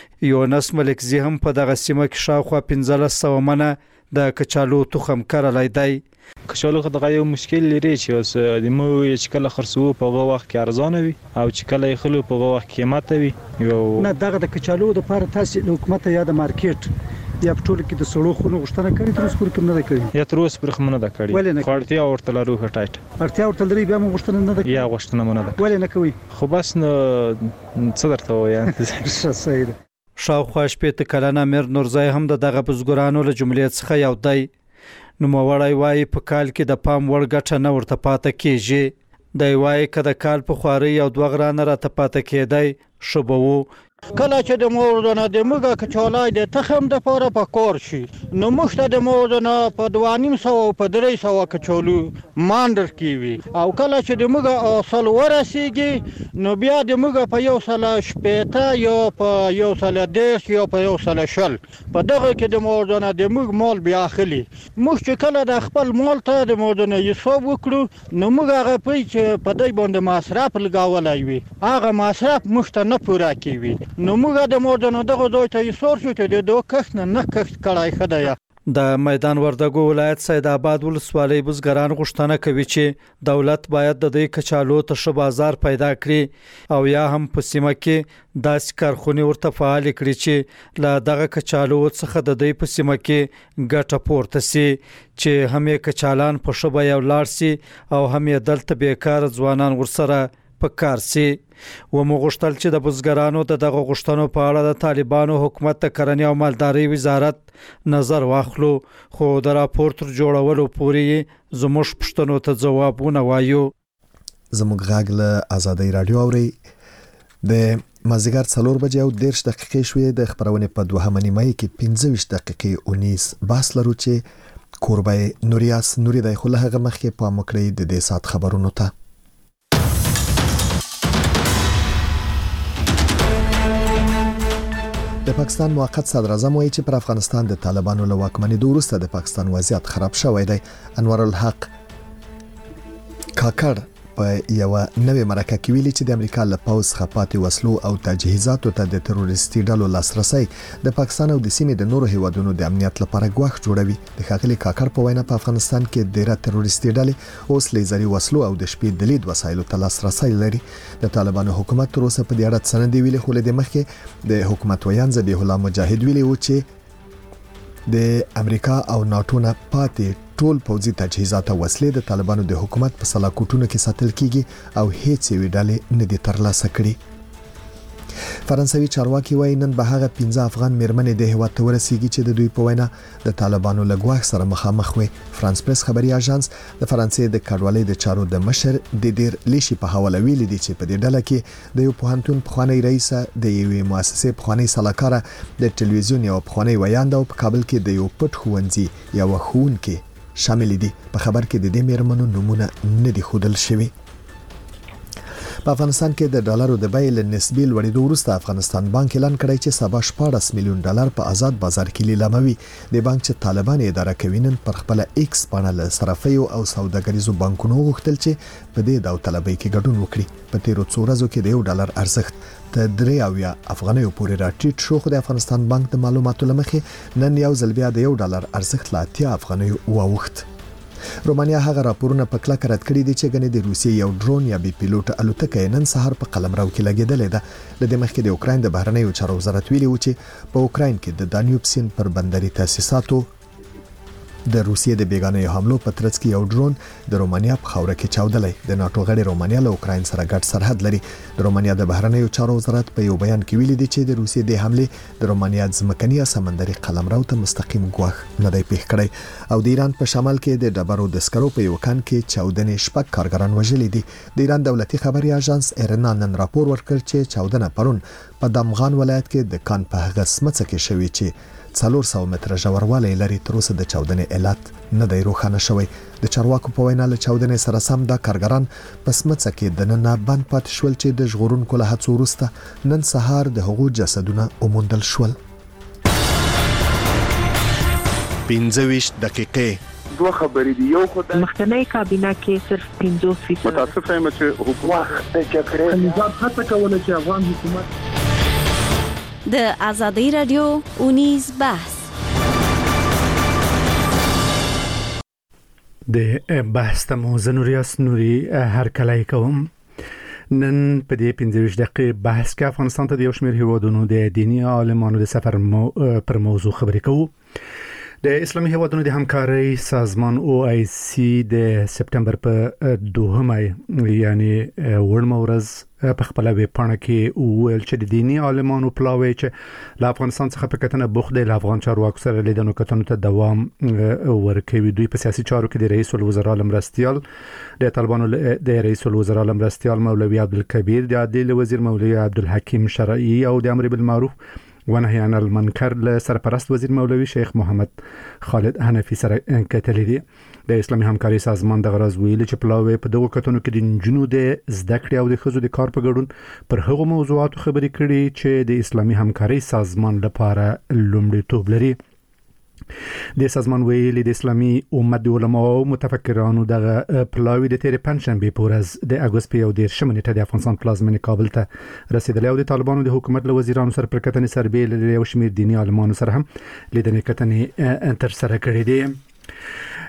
یونس ملکزی هم په دغه سیمه کې شاوخوا پنځه سوه منه د کچالو تخم کرلای دی. کچالو دغه یو مشکل لري چې اوس د مو چې کله خرڅو په هغه وخت کې ارزانه وي او چې کله یې خلو په هغه وخت قیمت وي یو نه دغه د کچالو د لپاره تاسو د حکومت یا د مارکیټ یا په ټول کې د سړو خونو غوښتنه کړې تر اوسه پورې کوم نه ده کړې یا تر اوسه پورې کوم نه ده کړې خاړتیا ورته لرو هټایټ اړتیا ورته لري بیا موږ غوښتنه نه ده یا غوښتنه مونږ نه ده ولې نه کوي خو بس نو څه درته وایم صحیح ده. شاوخوا شپېته کلنه امیر نورزی هم دغه بزګرانو له جملې څخه یو دی. نو موړی وای په کال کې د پام وړ ګټه نه ورته پاتې کیږي. دی وای کله کال په خواري او دوه غرانه راته پاتې کېدای شوبو کله چې د موردنه د موږ کچالای د تخم د پاره په کور شي نو مخته د موردنه په دوه نیم سوه او په درې سوه کچالو ماندر کیوي او کله چې د موږ اصل ورسیږي نو بیا د موږ په یو سل شپېته یا په یو سل دېرش یا په یو سل شل په دغه کې د موردنه د موږ مال بیا اخلي. موږ چې کله د خپل مال ته د موردنه حساب وکړو نو موږ هغه پي چې په دای باندې مصرف لګولای وي هغه مصرف موږ ته نه پوره کوي نو موږ د موردنه دغه دوی ته یې سور شو چې د دوه کښت نه نه کښت کړای خدایا. د میدان وردګو ولایت سیدآباد ولسوالۍ بزګران غوښتنه کوي چې دولت باید د دې کچالو ته ښه بازار پیدا کړي او یا هم په سیمه کې داسې کارخونې ورته فعال کړي چې له دغه کچالو څخه د دې په سیمه کې ګټه پورته سي چې هم یې کچالان په ښه بیه ولاړ سي او هم یې دلته بیکار ځوانان ورسره پکار سي و مغشتل چې د بزګرانو د دغه غشتنو په اړه د طالبانو حکومت ته کرنې او مالداري وزارت نظر واخلو خو د راپور تر جوړولو پورې زموږ پښتنو ته ځوابونه وایو. زموږ غاګ له آزادۍ رادیو اوري د مازیګر څلور بجې او دیرش دقیقې شوې. د خبرونې په دوهمه نیمه کې پنځه ویشت دقیقې اونیس بحث لرو چې کوربه نوریاس نوري د خله هغه مخکې په مکړې د دې سات خبرونو ته. د پاکستان موقت صدر اعظم وایي چې پر افغانستان د طالبانو له واکمنۍ وروسته د پاکستان وضعیت خراب شوی دی. انور الحق کاکړ په یو نوې مرکه کې ویلي چې د امریکا له پوز خپاتې وسلو او تجهیزاتو ته د تروریستي ډلو لاسرسي د پاکستان او د سیمې د نورو هیوادونو د امنیت لپاره ګواښ جوړوي. د ښاغلي کاکړ په وینا په افغانستان کې ډېر تروریستي ډلې اوس لیزري وسلو او د شپې د لید وسایلو ته لاسرسي لري. د طالبانو حکومت تر اوسه په دې اړه څه نه دی ویلي، خو له دې مخکې د حکومت ویان ذبیح الله مجاهد ویلي و چې د امریکا او ناتو نه پاتې ټول پوځي تجهیزات او وسلې د طالبانو د حکومت په سلاکوټونو کې ساتل کیږي او هیڅ یوې ډلې نه دي ترلاسه کړي. فرانسوي چارواکي وایي نن به هغه پنځه افغان میرمنې د هیواد ته ورسیږي چې د دوی په وینا د طالبانو له ګواښ سره مخامخ وي. فرانس پریس خبري اژانس د فرانسې د کډوالۍ د چارو د مشر د ډیر لیشي په حواله ویلي دي چې په دې ډله کې د یو پوهنتون پخوانی رئیس، د یوې مؤسسې پخوانی سلاکار، د ټلویزیون یو پخوانی ویاند او په کابل کې د یو پټ ښوونځي یو ښوونکی شامل دي. په خبر کې د دې میرمنو نمونه نه دي ښودل شوي. په افغانستان کې د ډالرو د بیې له نسبي لوړېدو وروسته افغانستان بانک اعلان کړی چې سبا شپاړس میلیون ډالر په آزاد بازار کې لیلاموي. د بانک چې طالبان اداره کوي نن پر خپل ایکس باندې له صرافیو او سوداګریزو بانکونو غوښتل چې په دې داوطلبۍ کې ګډون وکړي. په تیرو څو ورځو کې د یو ډالر ارزښت ته درې اویا افغانیو پورې راټیټ شو، خو د افغانستان بانک د معلوماتو لمخې نن یو ځل بیا د یو ډالر ارزښت لا اتیا افغانیو واوښت. رومانیا هغه راپورونه په کلکه رد کړي دي چې غنې د روسیې یو ډرون یا بي پیلوټ الوتکه نن سهار په قلمرو کې لګیدلې ده. د دې مخکې د اوکراین د بهرنیو چارو وزارت ویلي و چې په اوکراین کې د دانیوب سیند پر بندري تاسیساتو د روسیې د بیگانه حملو په ترڅ کې یو ډرون د رومانیا په خاوره کې چاودلی. د ناتو غړي رومانیا له اوکراین سره ګډ سرحد لري. د رومانیا د بهرنیو چارو وزارت په یو بیان کې ویلي دی چې د روسیې د حمله د رومانیا ځمکني سمندري قلمرو ته مستقیم ګواښ نه دی پیښ کړی. او د ایران په شمال کې د ډبرو د سکرو په یو کان کې چاودنې شپږ کارګران وژلي دي. د ایران دولتي خبري اژانس ایرنا نن راپور ورکړ چې چاودنه پرون په دمغان ولایت کې د کان په هغه سمڅه کې شوې چې څلور سوه متره ژوروالی لري. تر اوسه د چاودنې علت نه دی روښانه شوی. د چارواکو په وینا له چاودنې سره سم دا کارګران په سمڅه کې د نن بند پاتې شول چې د ژغورونکو له هڅو وروسته نن سهار د هغو جسدونه وموندل شول. پنځه ویشت دقیقې دوه خبرې دي. یو خو د مخکنی کابینه کې صرف پنځوس فیصد متاسف یم چې حکومت د جګړې نظام هڅه کوله چې افغان حکومت د آزادۍ رادیو اونیز بحث د بحث ته مو زنوریاس نوري هر کله کوم. نن په دې پنځه ویشت دقیقې بحث کې افغانستان ته د یو شمېر هیوادونو د دیني عالمانو د سفر مو پر موضوع خبرې کوو. د اسلامي هیوادونو د همکارۍ سازمان او آی سی د سپتمبر په دوهمه یعنی وړمه ورځ په خپل ویب پاڼه کې ویل چې د دیني عالمانو پلاوی چې له افغانستان څخه په کتنه بوخت د افغان چارواکو سره لیدنو کتنو ته دوام ورکوي. دوی په سیاسي چارو کې د رئیس الوزرا لمرستيال د طالبانو د رئیس الوزرا لمرستيال مولوي عبدالکبیر، د عدلیې وزیر مولوي عبدالحکیم شرعي او د امر بالمعروف ونهي عن المنکر له سرپرست وزیر مولوي شیخ محمد خالد حنفي سره کتلې دي. د اسلامي همکارۍ سازمان د غرض ویلي چې پلاوی په دغه کتنو کې د نجونو د زده کړې او د ښځو د کار په ګډون پر هغو موضوعاتو خبرې کړي چې د اسلامي همکارۍ سازمان لپاره لومړیتوب لري. د سازمان ویلي د اسلامي امت د علماو او متفکرانو دغه پلاوی د تیرې پنځشنبې په ورځ د اګوست په یو دېرشمه نیټه د افغانستان پلازمینې کابل ته رسېدلی او د طالبانو د حکومت له وزیرانو سره پر کتنې سربېل له یو شمېر دیني عالمانو سره هم لیدنې کتنې ترسره کړې دي.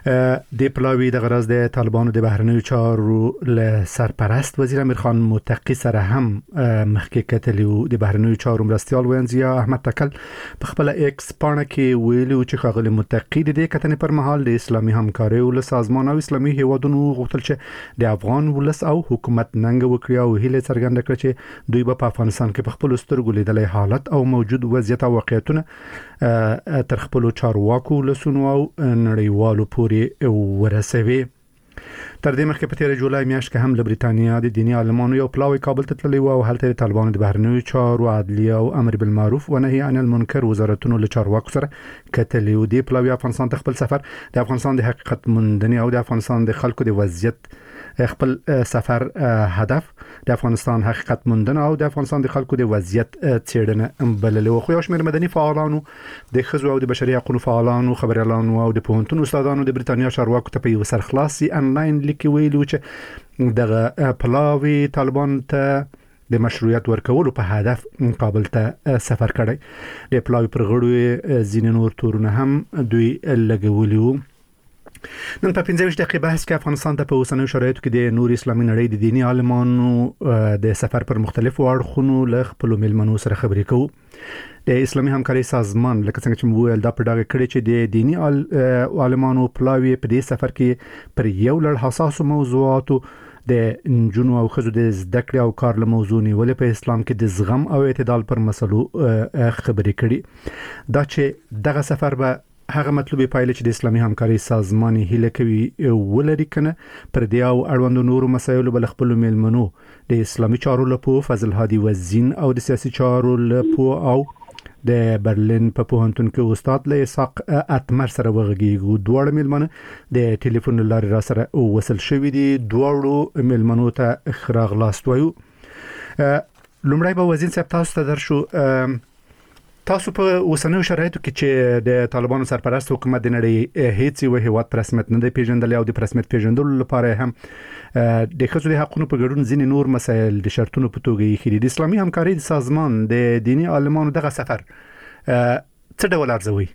د پلاوی د غرض د طالبانو د بهرنیو چارو له سرپرست وزیر امیر خان متقی سره هم مخکې کتلی او د بهرنیو چارو مرستيال وینځیا احمد تکل په خپل ایکس پاڼه کې ویلي چې خغل متقی د کتنې پر مهال د اسلامي همکارۍ او سازمان او اسلامي هیوادونو غوښتل چې د افغان ولس او حکومت ننګ وکړي او هیله څرګنده کړه چې دوی په افغانستان کې په خپل سترګو لیدلې حالت او موجود وضعیت او واقعیتونه تر خپل چارواکو لسونو او نړیوالو پورې ورسوي. تر دې مخکې په تیر جولای میاشت کې هم له بریتانیا د دینی عالمانو یو پلاوی کابل ته تللی و او هلته د طالبانو د بهرنیو چارو عدلیه او امر بالمعروف و نهي عن المنکر وزارتونو له چارواکو سره کتلی و. د پلاوی افغانستان ته خپل سفر د افغانستان د حقیقت موندنې او د افغانستان د خلکو د وضعیت خپل سفر هدف د افغانستان حقیقت موندنه او د افغانستان د خلکو د وضعیت څېړنه بللې و. خو یو شمېر مدني فعالانو د ښځو او د بشري حقوقو فعالانو خبريالانو او د پوهنتون استادانو د بریتانیا چارواکو ته په یو سرخلاصي انلاین لیک ویلو چې دغه پلاوی طالبان ته د مشروعیت ورکولو په هدف کابل ته سفر کړی. د پلاوی پر غړو ځینې نور تورونه هم دوی لګولي وو. نن په پنځه ویشت دقیقې بحث کې افغانستان ته په اوسنیو شرایطو کې د نور اسلامي نړۍ د دینی عالمانو د سفر پر مختلفو اړخونو له خپل ملمنو سره خبرې کوو. د اسلامي همکارۍ سازمان لکه څنګه چې موږ دا په ډاګه کړی چې د دینی عالمانو پلاوی په دې سفر کې پر یو لړ حساسو موضوعاتو د نجونو او ښځو د زده کړې او کار له موضوع نیولې په اسلام کې د زغم او اعتدال پر مسلو خبرې کړي. دا چې دغه سفر به هغه مطلوبه پایله چې د اسلامي همکارۍ سازمان هیله کوي ولري کنه پر دې او اړوند نورو مسایلو بل خپل ملمنو د اسلامي چارو لپاره فضل هادي وزین او د سیاسي چارو لپاره او د برلین په پوهنتون کې استاد له اسحاق اتمر سره وغږیږو. دوه ملمنه د ټلیفون لارې را سره وصل شوې دي. دوه ملمنو ته خراغلاست وایو. لومړی به وزین صاحب تاسو ته درشو. تاسو په اوسنیو شرایطو کې چې د طالبانو سرپرست حکومت د نړۍ هیڅ یو هیواد پر رسمیت نه دی پیژندل او د رسمیت پیژندلو لپاره هم د ښځو د حقوقو په ګډون ځینې نور مسایل د شرطونو په توګه یې خېری. د اسلامي همکارۍ سازمان د دینی عالمانو دغه سفر څه ډول ارزوي؟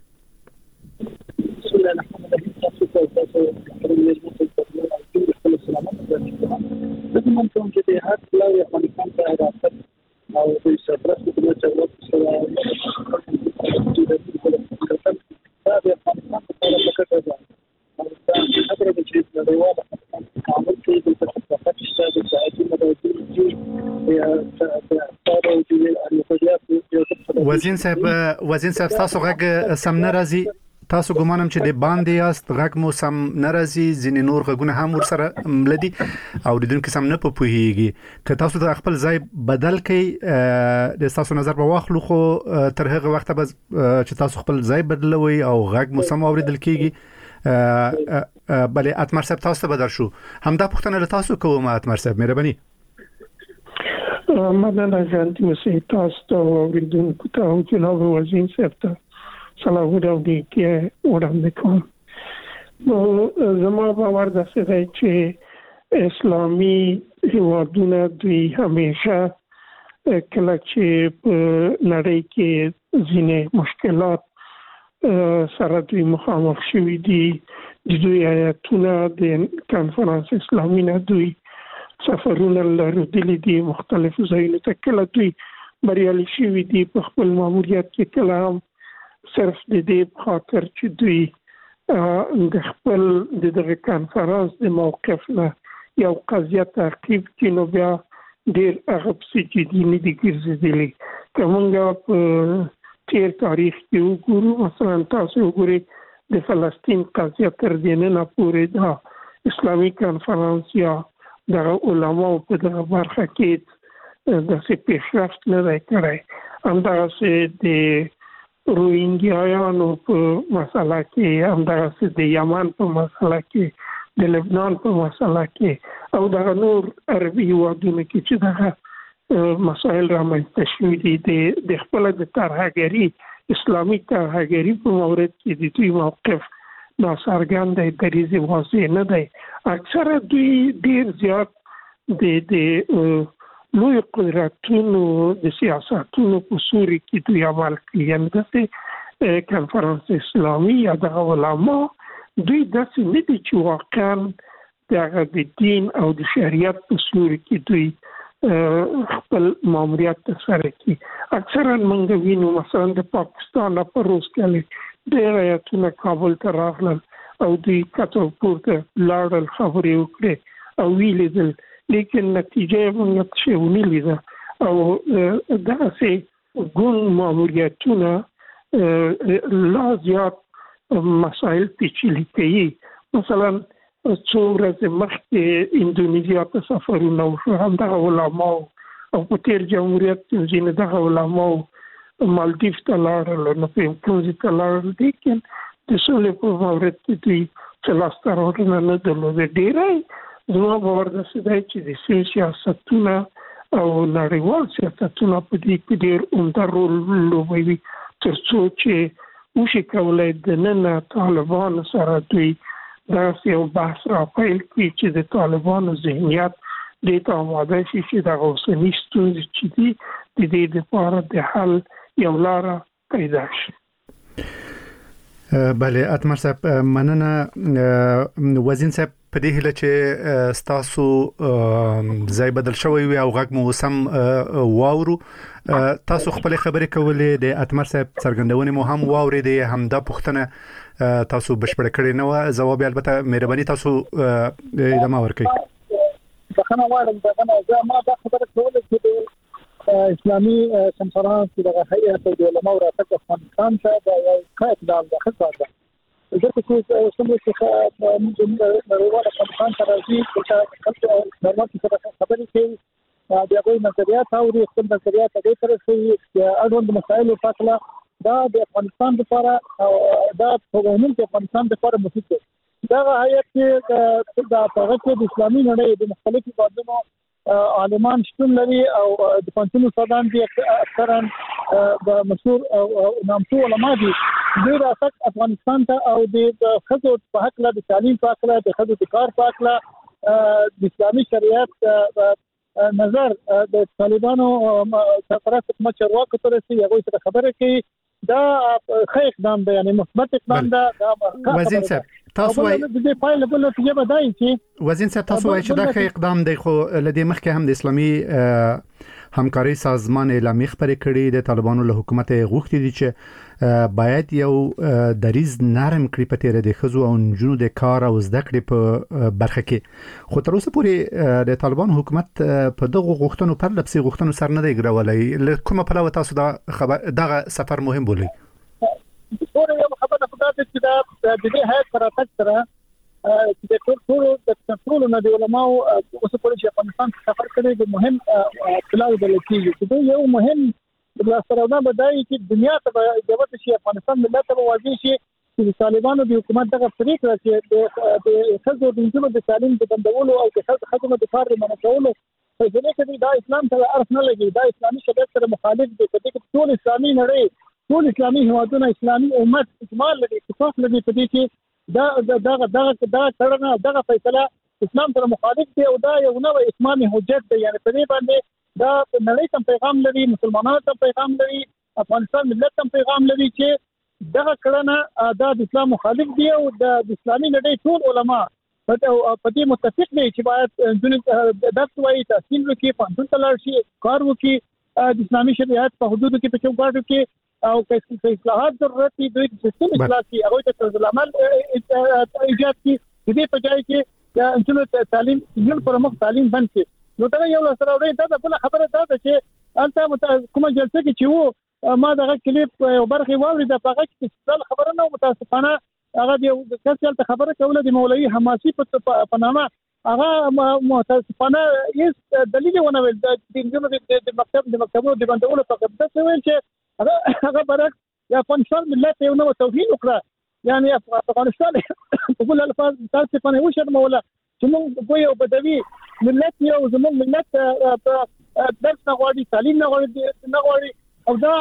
او د سرپرست حکومت چارواکو سره د افغانستان په اړه فکر کوي. او دا خبره ده چې د نړیوال قانون کې د تصرفات شته د ساعتي مداخلې یا وزین صاحب وزین صاحب تاسو غږ سم نه راځي. تاسو ګمانم چې د باندې یاست غږ مو سم ناراضي. ځینې نور غږونه هم ور سره ملدي او د دې کې سم نه پوهیږي. که تاسو د خپل ځای بدل کړئ د تاسو نظر په واخلو خو تر هغه وخت به چې تاسو خپل ځای بدلوي او غږ مو سم اوریدل کیږي. بلې اتمر صاحب تاسو ته بدل شو. همدا پوښتنه له تاسو کوم اتمر صاحب مهرباني. مننه جانتي مسیح تاسو ته اوریدونکو ته او جناب وزیر صاحب ته سلام وړاندې وړاندې کوم. نو زما باور داسې دی چې اسلامي هیوادونه دوی همیشه کله چې په نړۍ کې ځینې مشکلات سره دوی مخامخ شوي دي د دوی ایتونه د کنفرانس اسلامي نه دوی سفرونه لرودلي دي مختلفو ځایونو ته. کله دوی بریالي شوي دي په خپل ماموریت کې، کله هم صرف د دې خاطر چې دوی د خپل د دغه کانفرنس د موقف نه یو قضیه تعقیب کړي نو بیا ډېر هغه پسې جدي نه دي ګرځېدلي. که موږ په تیر تاریخ کې وګورو، مثلا تاسو وګورئ د فلسطین قضیه تر دې نه پورې د اسلامي کانفرنس یا د علماو په دغه برخه کې داسې پیشرفت نه دی کړی. همدغسې د روهینګیایانو په مسله کې، همدغسې د یمن په مسله کې، د لبنان په مسله کې او دغه نور عربي هیوادونو کې چې دغه مسایل رامنځته شوي دي د خپله د ترهګري اسلامي ترهګري په مورد کې د دوی موقف ناڅرګند دی، دریځ یې واضح نه دی. اکثره دوی ډېر زیات د د لوی قدرتونو د سیاستونو په سوري کې دوی عمل کوي. همداسې کنفرانس اسلامي یا دغه علما دوی داسې نه دي چې واقعا د دین او د شریعت په سوري کې دوی خپل ماموریت ترسره کوي. اکثرا موږ وینو مثلا د پاکستان په روز کې ډېر ایتونه کابل ته راغلل او دوی کتو پورته لاړل خبرې وکړې او ویلې دل، لیکن نتیجه موږ څه ونه لیده او داسې ګون ماموریتونه لا زیات مسائل پیچیدې کوي. مثلا څو ورځې مخکې اندونیزیا ته سفرونه وشو، همدغه علماو او په تیر جمهوریت کې ځینې دغه علماو مالدیف ته لاړل، نو په کوزي ته لاړل، لیکن د سولې په مورد کې دوی څه لاسته راوړنه نه درلوده. ډېری زما باور داسې دی چې د سیاسي سیاستونه او نړیوال سیاستونه په دې کې ډېر عمده رول لوبوي تر څو چې وشي کولای د نن طالبان سره دوی داسې یو بحث راپیل کړي چې د طالبانو ذهنیت دې ته آماده شي چې دغه اوسني ستونزې چې دي د دې لپاره د حل یو لاره پیدا شي. بله اتمر صاحب مننه. وزین صاحب په دې هله چې ستاسو ځای بدل شوی وي او غږ مو سم واورو، تاسو خپل خبرې کولې د اتمر صاحب څرګندونې مو هم واورېدې، همدا پوښتنه تاسو بشپړ کړې نه و، ځواب البته مهرباني تاسو ادامه ورکړئ. بخښنه غواړم دغه ما دا خبره کوله چې اسلامي کنفرانس دغه هیئت د علماء راتګ افغانستان ته د یو ښه اقدام ده، ښه کار ده. ځکه چې څنګه چې موږ نړیوال افغانستان ته راځي چې خلک نورمال څه خبرې کوي، د هغوی نظریات اوري، خپل نظریات دې تر شي چې اړوند مسایلو په اړه دا د افغانستان لپاره دا قوانین د افغانستان لپاره مفید دي. دا هیئت چې د هغه د اسلامي نړۍ د مختلفو بادونو عالمان شتون لري او د پنځونو سودان دي اکثرا د مشهور او نامتو علما دي. دوی راځي افغانستان ته او د خزو په حق له تعلیم په حق له د خزو د کار په حق له د اسلامي شریعت نظر د طالبانو سرپرست مچرواکو تر څو یو څه خبره کوي. دا ښه اقدام دی، یعنی مثبت اقدام ده. وزین صاحب تاسو وايي د فایل په لټه کې بدای چې وزین صاحب تاسو وايي چې دا ښه اقدام دی، خو لدې مخکې هم د اسلامي همکاري سازمان اعلامیه خبرې کړې د طالبانو له حکومت غوښتي دي چې باید یو دریز نرم کړي په تیر د خزو او نجونو د کار او زده کړې په برخه کې، خو تر اوسه پورې د طالبانو حکومت په دغه غوښتنو پر لپسې غوښتنو سر نه دی ګرولای. کومه پلوه تاسو دا خبر دغه سفر مهم بولئ؟ ټول یو خبره خدای دې چې دا د دې هیڅ پر تک سره چې د ټول ټول د ټول نه د علماء اوس په چې افغانستان سفر کړي د مهم پلاو د لکېږي چې یو مهم د سره بدای چې دنیا ته د وته شي افغانستان ملت ته واځي شي چې طالبانو د حکومت دغه پریکړه چې د خزو د انجونو د تعلیم د بندولو او د خزو د کار منعکسولو په دې کې دا اسلام سره ارث نه لګي، دا اسلامي شریعت سره مخالف دي. په دې کې ټول اسلامي نړۍ، ټول اسلامي هیوادونه، اسلامي امت اجماع لري، اتفاق لري په دې کې دا دا دا دا کړنه دغه فیصله اسلام سره مخالف دی او دا یو نوې اسلامي حجت دی. یعنی په دې باندې دا نړۍ ته پیغام لري، مسلمانانو ته پیغام لري، افغانستان ملت ته پیغام لري چې دغه کړنه دا د اسلام مخالف دی او د اسلامي نړۍ ټول علما په دې متفق دي چې باید د دغه وایي تحصیل وکړي، پانتون تلل شي، کار وکړي، د اسلامي شریعت په حدودو کې په چوکاټو کې او که اصلاحات ضرورت دي، دوی د سیستم اصلاح کی هغه ته طرز العمل ایجاد کی، دې په ځای کې د انټرنیټ تعلیم ژوند پر مخ تعلیم بند کی. نو دا یو سره وړي دا بل خبره ده چې انته کومه جلسه کې چې وو ما دغه کلیپ یو برخه واوري د هغه کې خبره نه متاسفانه هغه یو کسل ته خبره کوله د مولوی حماسي په نامه، هغه متاسفانه هیڅ دلیل ونه ویل د انجونو د مکتب د مکتبونو د بندولو په قبضه ویل چې هغه برعکس د افغانستان ملت یو نو توهین وکړه. یعنی افغانستان په بل الفاظ تاسو په نوو شرموله چې موږ په یو بدوي ملت یو زموږ ملت په درس نه غواړي، تعلیم نه غواړي نه غواړي او دا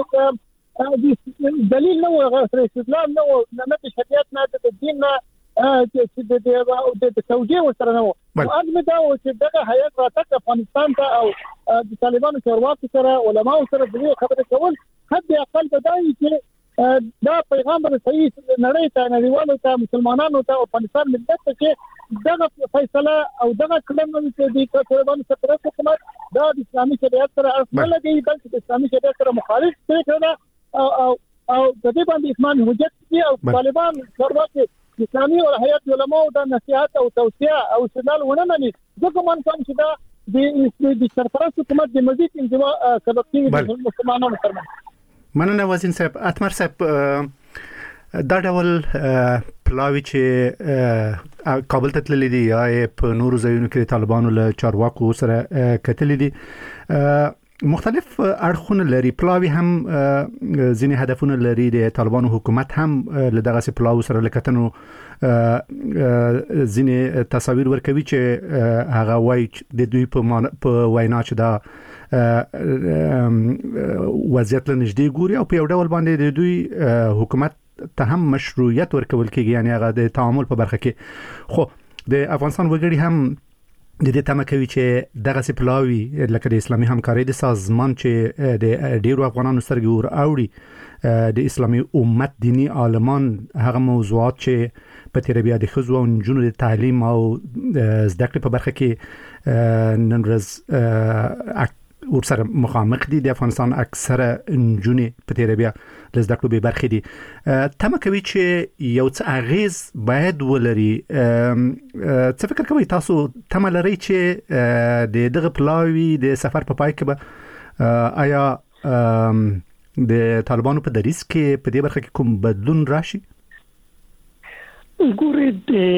یعنی دلیل نه و، استدلال نه و، نه د شریعت نه د دین نه چې د د توجیه وسره نه و. او اګم دا و چې دغه هیئت راتګ افغانستان ته او د طالبانو چارواکو سره علماو سره د خبرې کول حد اقل بدایي چې دا پیغام رسوي نړۍ ته نړیوالو ته مسلمانانو ته او افغانستان ملت ته چې دغه فیصله او دغه کلم چې د طالبانو سره حکومت دا د اسلامي شریعت سره اړه نه لګي بلکې د اسلامي شریعت سره مخالف پریکړه او او او د دې باندې اسلامي حجت دي او طالبان ضرورت اسلامي او هيئت علماء د نصيحت او توصيه او استدلال ونه مني ځکه مونږ کوم چې دا د د سرپرست حکومت د مزید انزوا سبب کیږي د مسلمانانو ترمنځ. مننه وزین صاحب. اتمر صاحب دا ډول پلاوی چې کابل ته تللی دی یا په نورو ځایونو کې طالبانو له چارواکو سره کتلی دي مختلف اړخونه لري. پلاوی هم ځینې هدفونه لري. د طالبانو حکومت هم له دغه سي پلاو سره لکتنو ځینې تصاویر ورکوي چې هغه وایي د دوی په وینا چې دا وضعیت له نږدې ګوري او په یو ډول باندې د دوی حکومت ته هم مشروعیت ورکول کېږي، یعنی هغه د تعامل په برخه کې. خو د افغانستان وګړي هم د دې تمه کوي چې دغه سي پلاوی لکه د اسلامي همکارۍ د سازمان چې د ډیرو افغانانو سترګې ور اوړي د اسلامي امت دینی عالمان هغه موضوعات چې په تیر بیا د خزو او نجونو د تعلیم او زده کړې په برخه کې نن ورځ ورسره مخامخ دي. د افغانستان اکثره نجونې په تیر بیا د زده کړو به برخه دي. تمه کوي چې یو څه اغیز باید ولري. څه فکر کوي تاسو تمه لري چې د دغه پلاوی د سفر په پای کې به آیا د طالبانو په دریځ کې په دې برخه کې کوم بدلون راشي؟ ګورې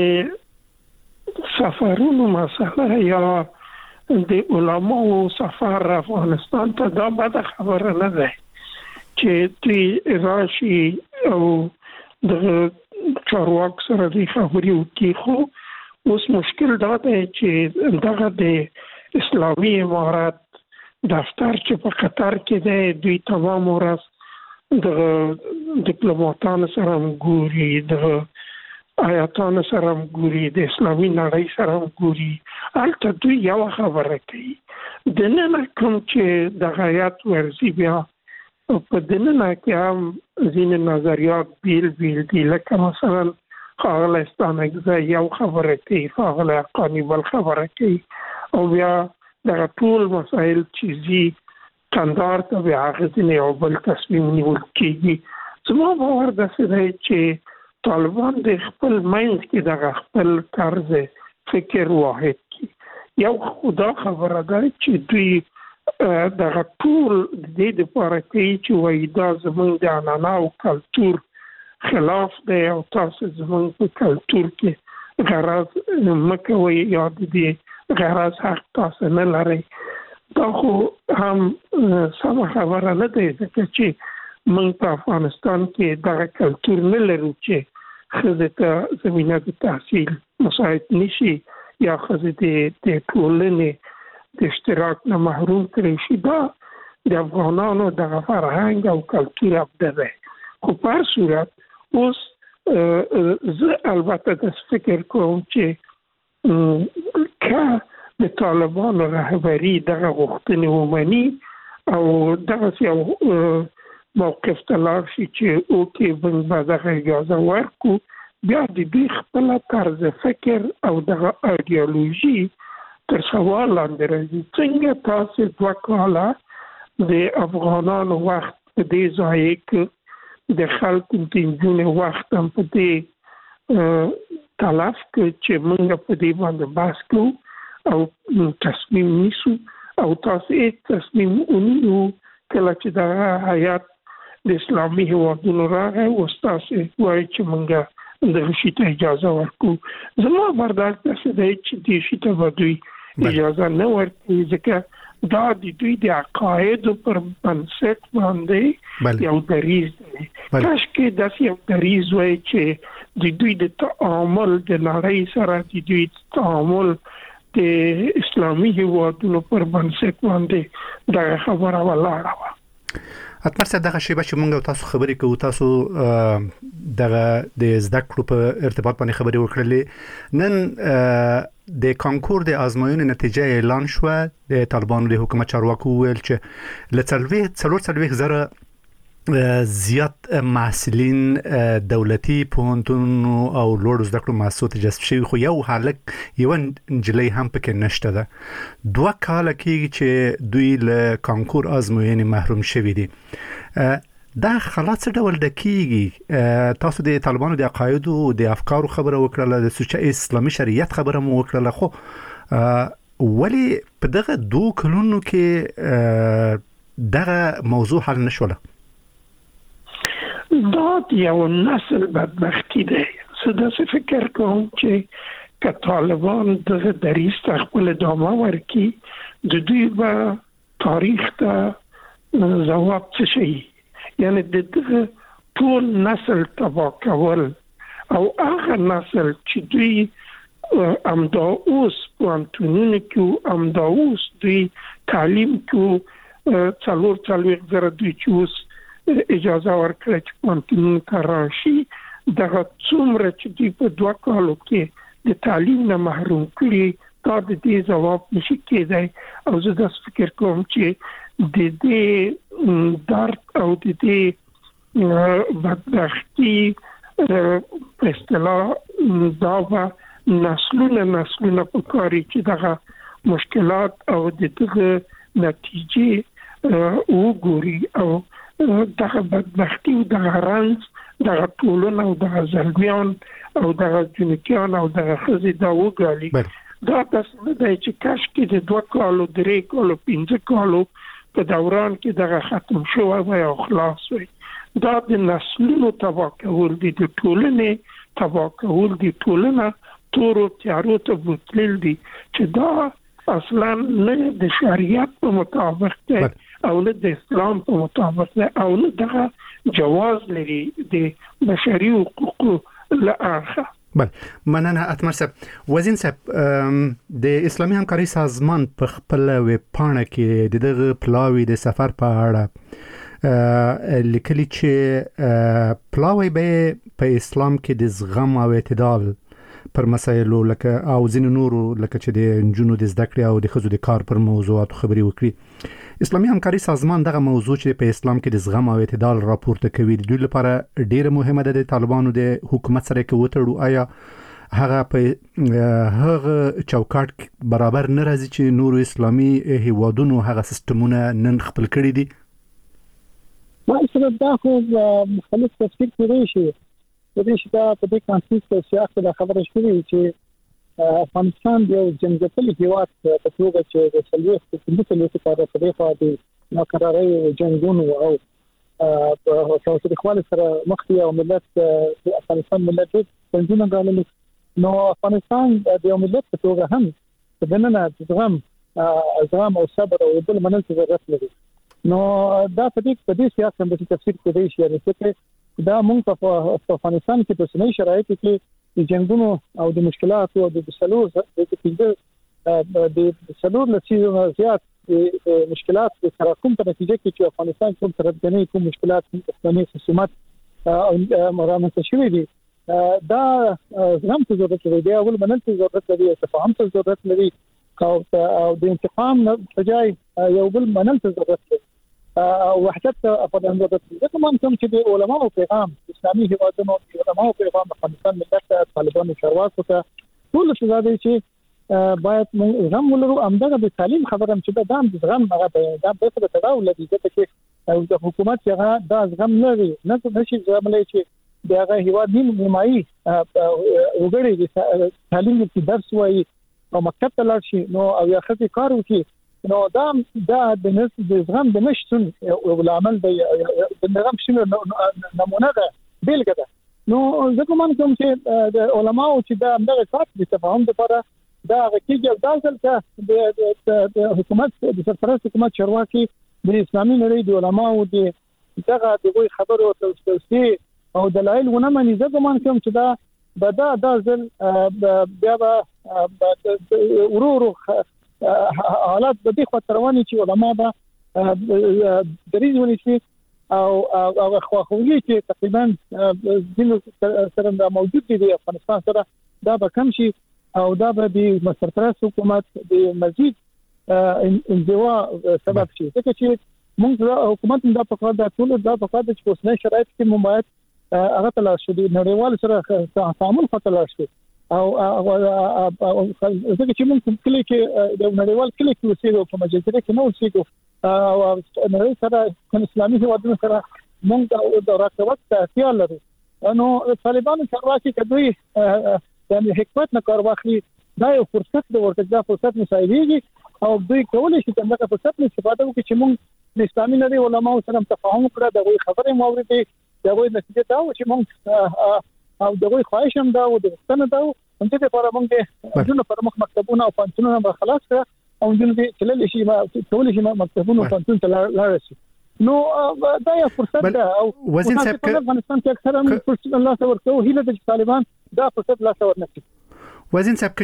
د سفرونو مسله یا د علماو سفر افغانستان ته دا بده خبره نه ده چې دوی راشي او د چارواک سره د خبرې وکړي. خو اوس مشکل دا دی چې دغه د اسلامي امارات دفتر چې په قطر کې دی دوی تمام ورځ د ډیپلوماټانو سره ګوري، د آیاتانو سره ګوري، د اسلامي نړۍ سره ګوري. البته دوی یو خبره کوي د نن کوم چې د غیات ورزي بیا په دننه کې هم ځینې نظریات بیل بیل دي، لکه مثلا خاغله استانګزه یو خبره کوي، خاغله قانی بل خبره کوي او بیا د ټول مسائل چې زی کندهار ته بیا غوښتنه او بل تصمیم نیول کیږي. زما باور داسې دی چې طالبان د خپل مینځ کې د خپل طرز فکر واحد کی یو خدا خبره ده چې دوی د ټول د دې لپاره چې وایي دا زموږ د عنعنه او کلتور خلاف دی او تاسو زموږ په کلتور کې غرض مکوي یا د دې غرض حق تاسو نه لري. دا خو هم سم خبره نه ده ځکه چې موږ په افغانستان کې دغه کلتور نه لرو چې خزه ته زمينه د تحصیل مساعد نشي یا خزه د ټولنې د اشتراک نه محروم کړي شي. دا د افغانانو د فرهنګ او کلتور ابده. خو په هر صورت اوس زه البته د فکر کوم چې که د طالبانو رهبری دغه غوښتنې ومني او دغه یو موقف تلار شي چې او کې بن بعدغه اجازه ورکو، بیا د دوی خپل طرز فکر او دغه ایدئولوژي تر سوال لاندې راځي. څنګه تاسو دوه کاله د افغانانو وخت په دې ځای کې د خلکو د وخت هم په دې تلف کې چې موږ په دې باندې بحث کوو او تصمیم نیسو او تاسو یې تصمیم ونیو کله چې دا حیات د اسلامي هیوادونو راغی او تاسو وایي چې موږ د شي ته اجازه ورکو. زما برداشت څه دی چې د شي ته دوی اجازه نه ورکوي ځکه دا د دوی د عقاید پر بنسټ باندې یو دریز دی. کاش کې داسې یو دریز وای چې د دوی د تعامل د نړۍ سره د دوی تعامل د اسلامي هیوادونو پر بنسټ باندې دا خبره ولاړه وه. اتمر صاحب دغه شیبه چې مونږ تاسو خبرې کوو تاسو دغه د زده کړو په ارتباط باندې خبرې وکړلې. نن د کانکور د ازموینې نتیجه اعلان شوه. د طالبانو د حکومت چارواکو ویل چې له څلور څلور زره زیات محصلین دولتي پوهنتونونو او لوړ زده کړو مؤسسو ته جذب شوي خو یو هلک یو نجلۍ هم پکې نشته ده. دوه کاله کېږي چې دوی له کانکور ازموینې محروم شوي دي. دا حالات څه ډول د کېږي؟ تاسو د طالبانو د عقایدو د افکارو خبره وکړله، د سوچه اسلامي شریعت خبره مو وکړله، خو ولی په دغه دوه کلونو کې دغه موضوع حل نشوله؟ دا یو نسل بدبختی ده. زه داسې فکر کوم چې که طالبان دغه دریځ ته خپل ادامه ورکړي د دوی به تاریخ ته ځواب څه شي، یعنی د دغه ټول نسل تباه کول او هغه نسل چې دوی امدا اوس پوهنتونونو کې امدا اوس دوی تعلیم کې څلور څلوېښت زره دوی چې اوس اجازه ورکړه چې پوهنتونونو ته راشي، دغه څومره چې دوی په دوه کالو کې د تعلیم نه محروم کړي دا د دې ځواب نشي کېدای. او زه داسې فکر کوم چې د دې درد او د دې بدبختي په اصطلاح دا به نسلونه نسلونه پکاري چې دغه مشکلات او د دغه نتیجې وګوري او دغه بدبختی او دغه رنځ دغه ټولنه او دغه زلمیان او دغه جنکیان او دغه ښځې دا وګالي. دا داسې نه دی چې کاشکې د دوه کالو درې کالو پنځه کالو په دوران کې دغه ختم شوی وی او خلاص وی. دا د نسلونو تباه کول دي، د ټولنې تباه کول دي، ټولنه تورو تیارو ته بوتلل دي چې دا اصلا نه د شریعت په مطابق دی او نه د اسلام په مطابق دی او نه دغه جواز لري د بشري حقوقو له اړخه. بله مننه اتمر صاحب. وزین صاحب د اسلامي همکاري سازمان په خپل ویب پاڼه کې د دغه پلاوی د سفر په اړه لیکلي چې پلاوی به په اسلام کې د زغم او اعتدال پر مسایلو لکه او ځینو نورو لکه چې د نجونو د زده کړې او د ښځو د کار پر موضوعاتو خبرې وکړي. اسلامي همکاري سازمان دغه موضوع چې په اسلام کې د زغم او اعتدال راپورته کوي د دوی لپاره ډیره مهمه ده. د طالبانو د حکومت سره کې وتړو آیا هغه په هغه چوکاټ برابر نه راځي چې نورو اسلامي هیوادونو هغه سیستمونه نن خپل کړي دي؟ ما سره دا خو مختلف تفسیر کړی شي. د دې شته په دې کانټیکس کې چې دا خبره شوې چې افغانستان یو جنګتلي هیواد په توګه چې د سلويست په دې څلور کال په دې فاده ناکراري جنگونو او په تاسو د خپل سره مخکې او ملت د افغانستان ملت د څنګه غالي نو افغانستان د یو ملت په توګه هم د بننه زغم زغم او صبر او بل منل ضرورت لري. نو دا په دې په دې سیاست باندې تفسیر کوي چې چې دا موږ په افغانستان کې په سنوي شرایطو کې د جنگونو او د مشکلاتو او د سلور د د د سلور لسیزو زیات د مشکلات د تراکم په نتیجه کې چې افغانستان کوم تربګنې کوم مشکلات اسلامي خصومت او مرامت شوي دي دا زغم ته ضرورت لري، دا اول منل ته ضرورت لري، تفاهم ته ضرورت لري او د انتقام په ځای یو بل منل ته ضرورت لري او وحدت افغان ضرورت لري. کوم کوم چې د علماء پیغام اسلامي هیوادونو د علماء پیغام افغانستان ملت طالبانو چارواکو ته ټول څه دا چې باید موږ زغم ولرو. امدغه د تعلیم خبره چې دا د زغم هغه دا په څه تداول دي چې د حکومت هغه دا زغم نه لري نه نشي زغملای چې دغه هیواد نیم نیمایي وګړي د تعلیم کې درس وایي او مکتب ته لاړ شي نو او یا خپل کار وکړي نو دا دا د نس د زغم د نشټون او العمل د نظام شنو نمونه ده بیلګه ده. نو زه کوم کوم چې د علماو چې دا دغه کار د تفاهم لپاره دا کېږي او دا ځل د حکومت د سرپرست حکومت چارواکي د اسلامي نړۍ د علماو د دغه د خبرو او توصيه او دلایل ونه مني. زه کوم کوم چې دا بدا دا ځل بیا به ورورو حالات د دې خاطر رواني چې علما به دریزونی شي او او خواخوږي چې تقریبا د سره موجود دي د افغانستان سره دا به کم شي او دا به د سرپرست حکومت د مزید انزوا سبب شي. ځکه چې موږ حکومت دا په کار د ټول دا په کار د اوسنۍ شرایط کې ممایت هغه تل شو د نړیوال سره تعامل خطر شو او ځکه چې موږ کلی کې د نړیوال کلی کې اوسېږو په مجلس کې نو اوسېږو او نړۍ سره اسلامي هیوادونو سره موږ د راکوت اړتیا لرو. نو طالبان چارواکي کوي د حکومت نه کار واخلي دا یو فرصت د ورته دا فرصت مساعدېږي او دوی کولای شي چې دغه فرصت نه استفاده وکړي چې موږ د اسلامي نړۍ علماء سره تفاهم کړو دغه خبرې موريدي دغه نتیجه دا و چې موږ او دغه خواهش هم دا و د ستنه دا و هم چې لپاره موږ د جنونو پر مخ مکتبونه او پانتونونه به خلاص کړو او جنونو کې تلل شي ما کولای شي مکتبونه او پانتون ته لاړ شي. نو دا یو فرصت ده او وزیر صاحب په افغانستان کې اکثرا فرصت الله سره ورکو هیله د طالبان دا فرصت لا څور نکړي. وزیر صاحب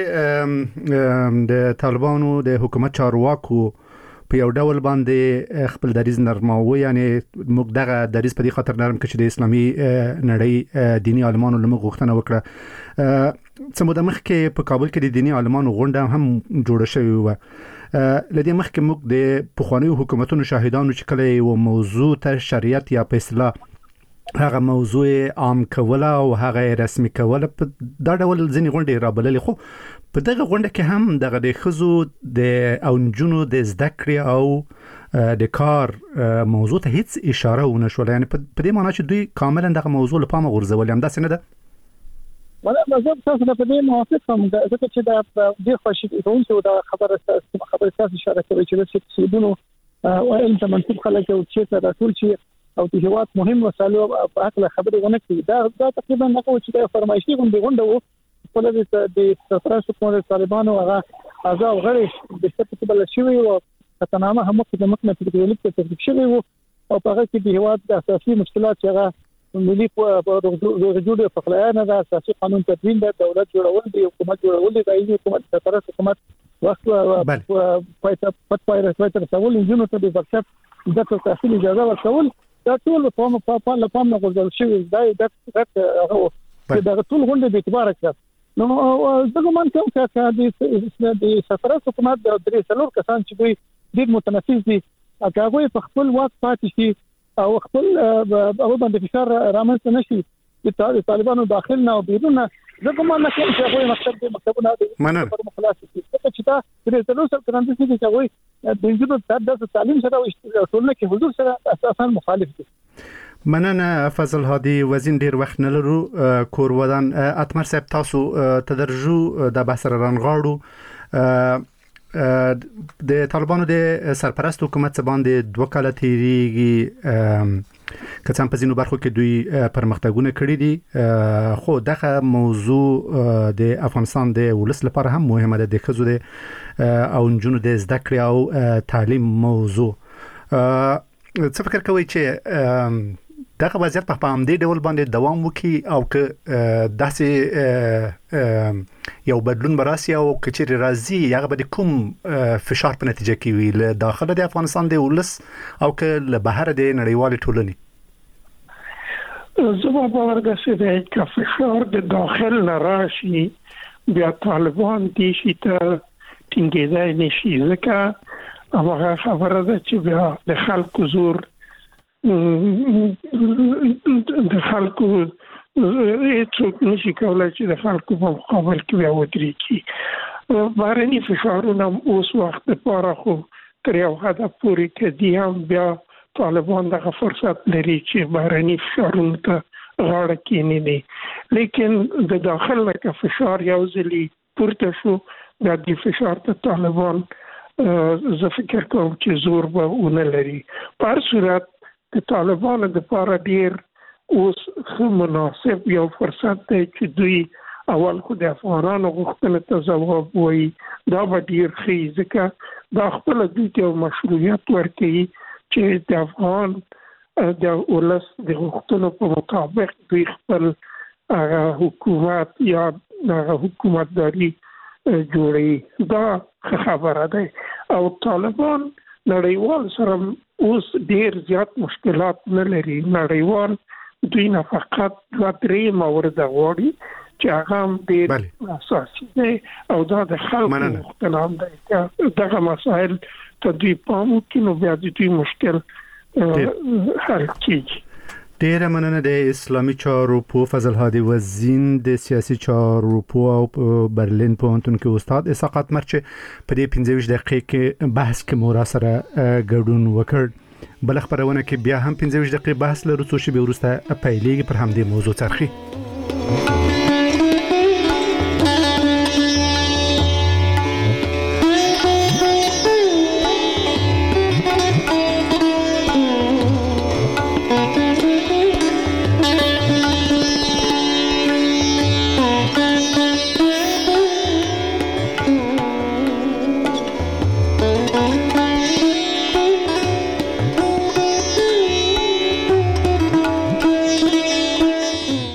کچېره د طالبانو د حکومت چارواکو په یو ډول باندې خپل دریز نرماوي یعنی موږ دغه دریز په دې خاطر نرم کړي د اسلامي نړۍ دینی عالمانو لمغه غوښتنه وکړه. څومره مخکې په کابل کې د دینی عالمانو غونډه هم جوړه شوې و. لدې مخکې موږ د پخوانیو حکومتونو شاهدانو چې کله یو موضوع ته شریعت یا په اصطلاح هغه موضوع عام کوله او هغه رسمي کوله په دا ډول ځینې غونډې رابللې خو په دغه غونډه کې هم دغه د ښځو د او نجونو د زده کړې او د کار موضوع ته هیڅ اشاره ونه شوله یعنی په دې معنی چې دوی کاملا دغه موضوع له پامه غورځولې هم داسې نه ده. ولا مزه تاسو په دې موافق هم ځکه چې دا د خوشي کوونکو دا خبره تاسو خبره تاسو اشاره کوي چې د سیدونو او علم ته منسوب خلک او چې دا ټول شي او د هیواد مهم مسایلو په اړه خبرې ونه کړي دا دا تقریبا نه کوي چې د فرمایشي غونډه غونډه وو په لږ د ستراسو په طالبانو هغه اعضاء غړي د ستاسو بل شوی او تنامه هم په مکنه په دې لیک ته شوی وو او په هغه کې د هیواد د اساسي مشکلات هغه ملي په جوړ په خلانه د اساسي قانون تدوین د دولت جوړول دی حکومت جوړول دی د حکومت ستراسو حکومت وخت په پټ پایره تر څول انجنونو ته د ورشپ د تحصیل اجازه ورکول دا ټول په پام په پام په پام نه غوړل شوی دا د هغه دا ټول غونډه به اعتبار کړ. نو دغه مان کوم چې د سفارت حکومت د درې څلور کسان چې دوی د متنفذ دي هغه په خپل واک پاتې شي او خپل او باندې فشار رامنځته نشي د طالبانو داخل نه او بیرون نه دغه مان نه کوم چې هغه مکتب د مکتبونه د پر مخلاص شي چې دا د څلور سره ترانځي چې هغه د انجینر د تعلیم سره او ټولنه کې حضور سره اساسا مخالف دي. مننه فضل هادي وزین ډیر وخت نه لرو کور ودان اتمر صاحب تاسو تدرجو د بحث رانغاړو د طالبانو د سرپرست حکومت باندې دوه کاله تیریږي کڅم په ځینو برخو کې دوی پرمختګونه کړي دي خو دغه موضوع د افغانستان د ولس لپاره هم مهمه ده د ښځو د او نجونو د زده کړې او تعلیم موضوع. څه فکر کوئ چې دغه وضعیت په همدې ډول باندې دوام وکړي او که داسې یو بدلون براسي او کچېرې راځي هغه به د کوم فشار په نتیجه کې وي له داخله د افغانستان د ولس او که له بهر د نړیوال ټولنې؟ زما باور داسې دی چې فشار د داخل نه راشي بیا طالبان دې شي ته ټینګېدای نشي ځکه هغه خبره ده چې بیا د خلکو زور د خلکو هیڅوک نشي کولای چې د خلکو په مقابل کې بیا ودرېږي. بهرني فشارونه اوس وخت لپاره خو تر یو حده پورې کدي هم بیا طالبان دغه فرصت لري چې بهرني فشارونه ته غاړه کېنوي لیکن د داخل نه فشار یو ځلي پورته شو بیا د فشار ته طالبان زه فکر کوم چې زور به ونه لري. په هر صورت د طالبانو لپاره ډیر اوس مناسب یو فرصت دی چې دوی اول خو د افغانانو غوښتنې ته ځواب وایي دا به ډیر ښه ځکه دا خپل دوی ته مشروعیت ورکوي چې د افغان د ولس د غوښتنو په مطابق دوی خپل حکومت یا حکومتداري جوړي. دا خبره ده او طالبان نړیوال سره اوس ډیر زیات مشکلات نه لري. نړیوال دوی نه فقط دوه درې مورد غواړي چې هغه هم ډیر اساسي دي او دا د خلکو غوښتنه ده. دغه مسایل ته دوی پام وکړي نو بیا د دوی مشکل حل کیږي. ډیره مننه د اسلامي چارو په فضل هادي وزین د سیاسي چارو په برلین پوهنتون کې استاد اسحاق مرچ په دې پنځه دقیقې کې بحث کې مورا سره ګډون وکړ. بل خبرونه کې بیا هم پنځه دقیقې بحث لرو څو شی به ورسته پیلېږي پر همدې موضوع ترخی.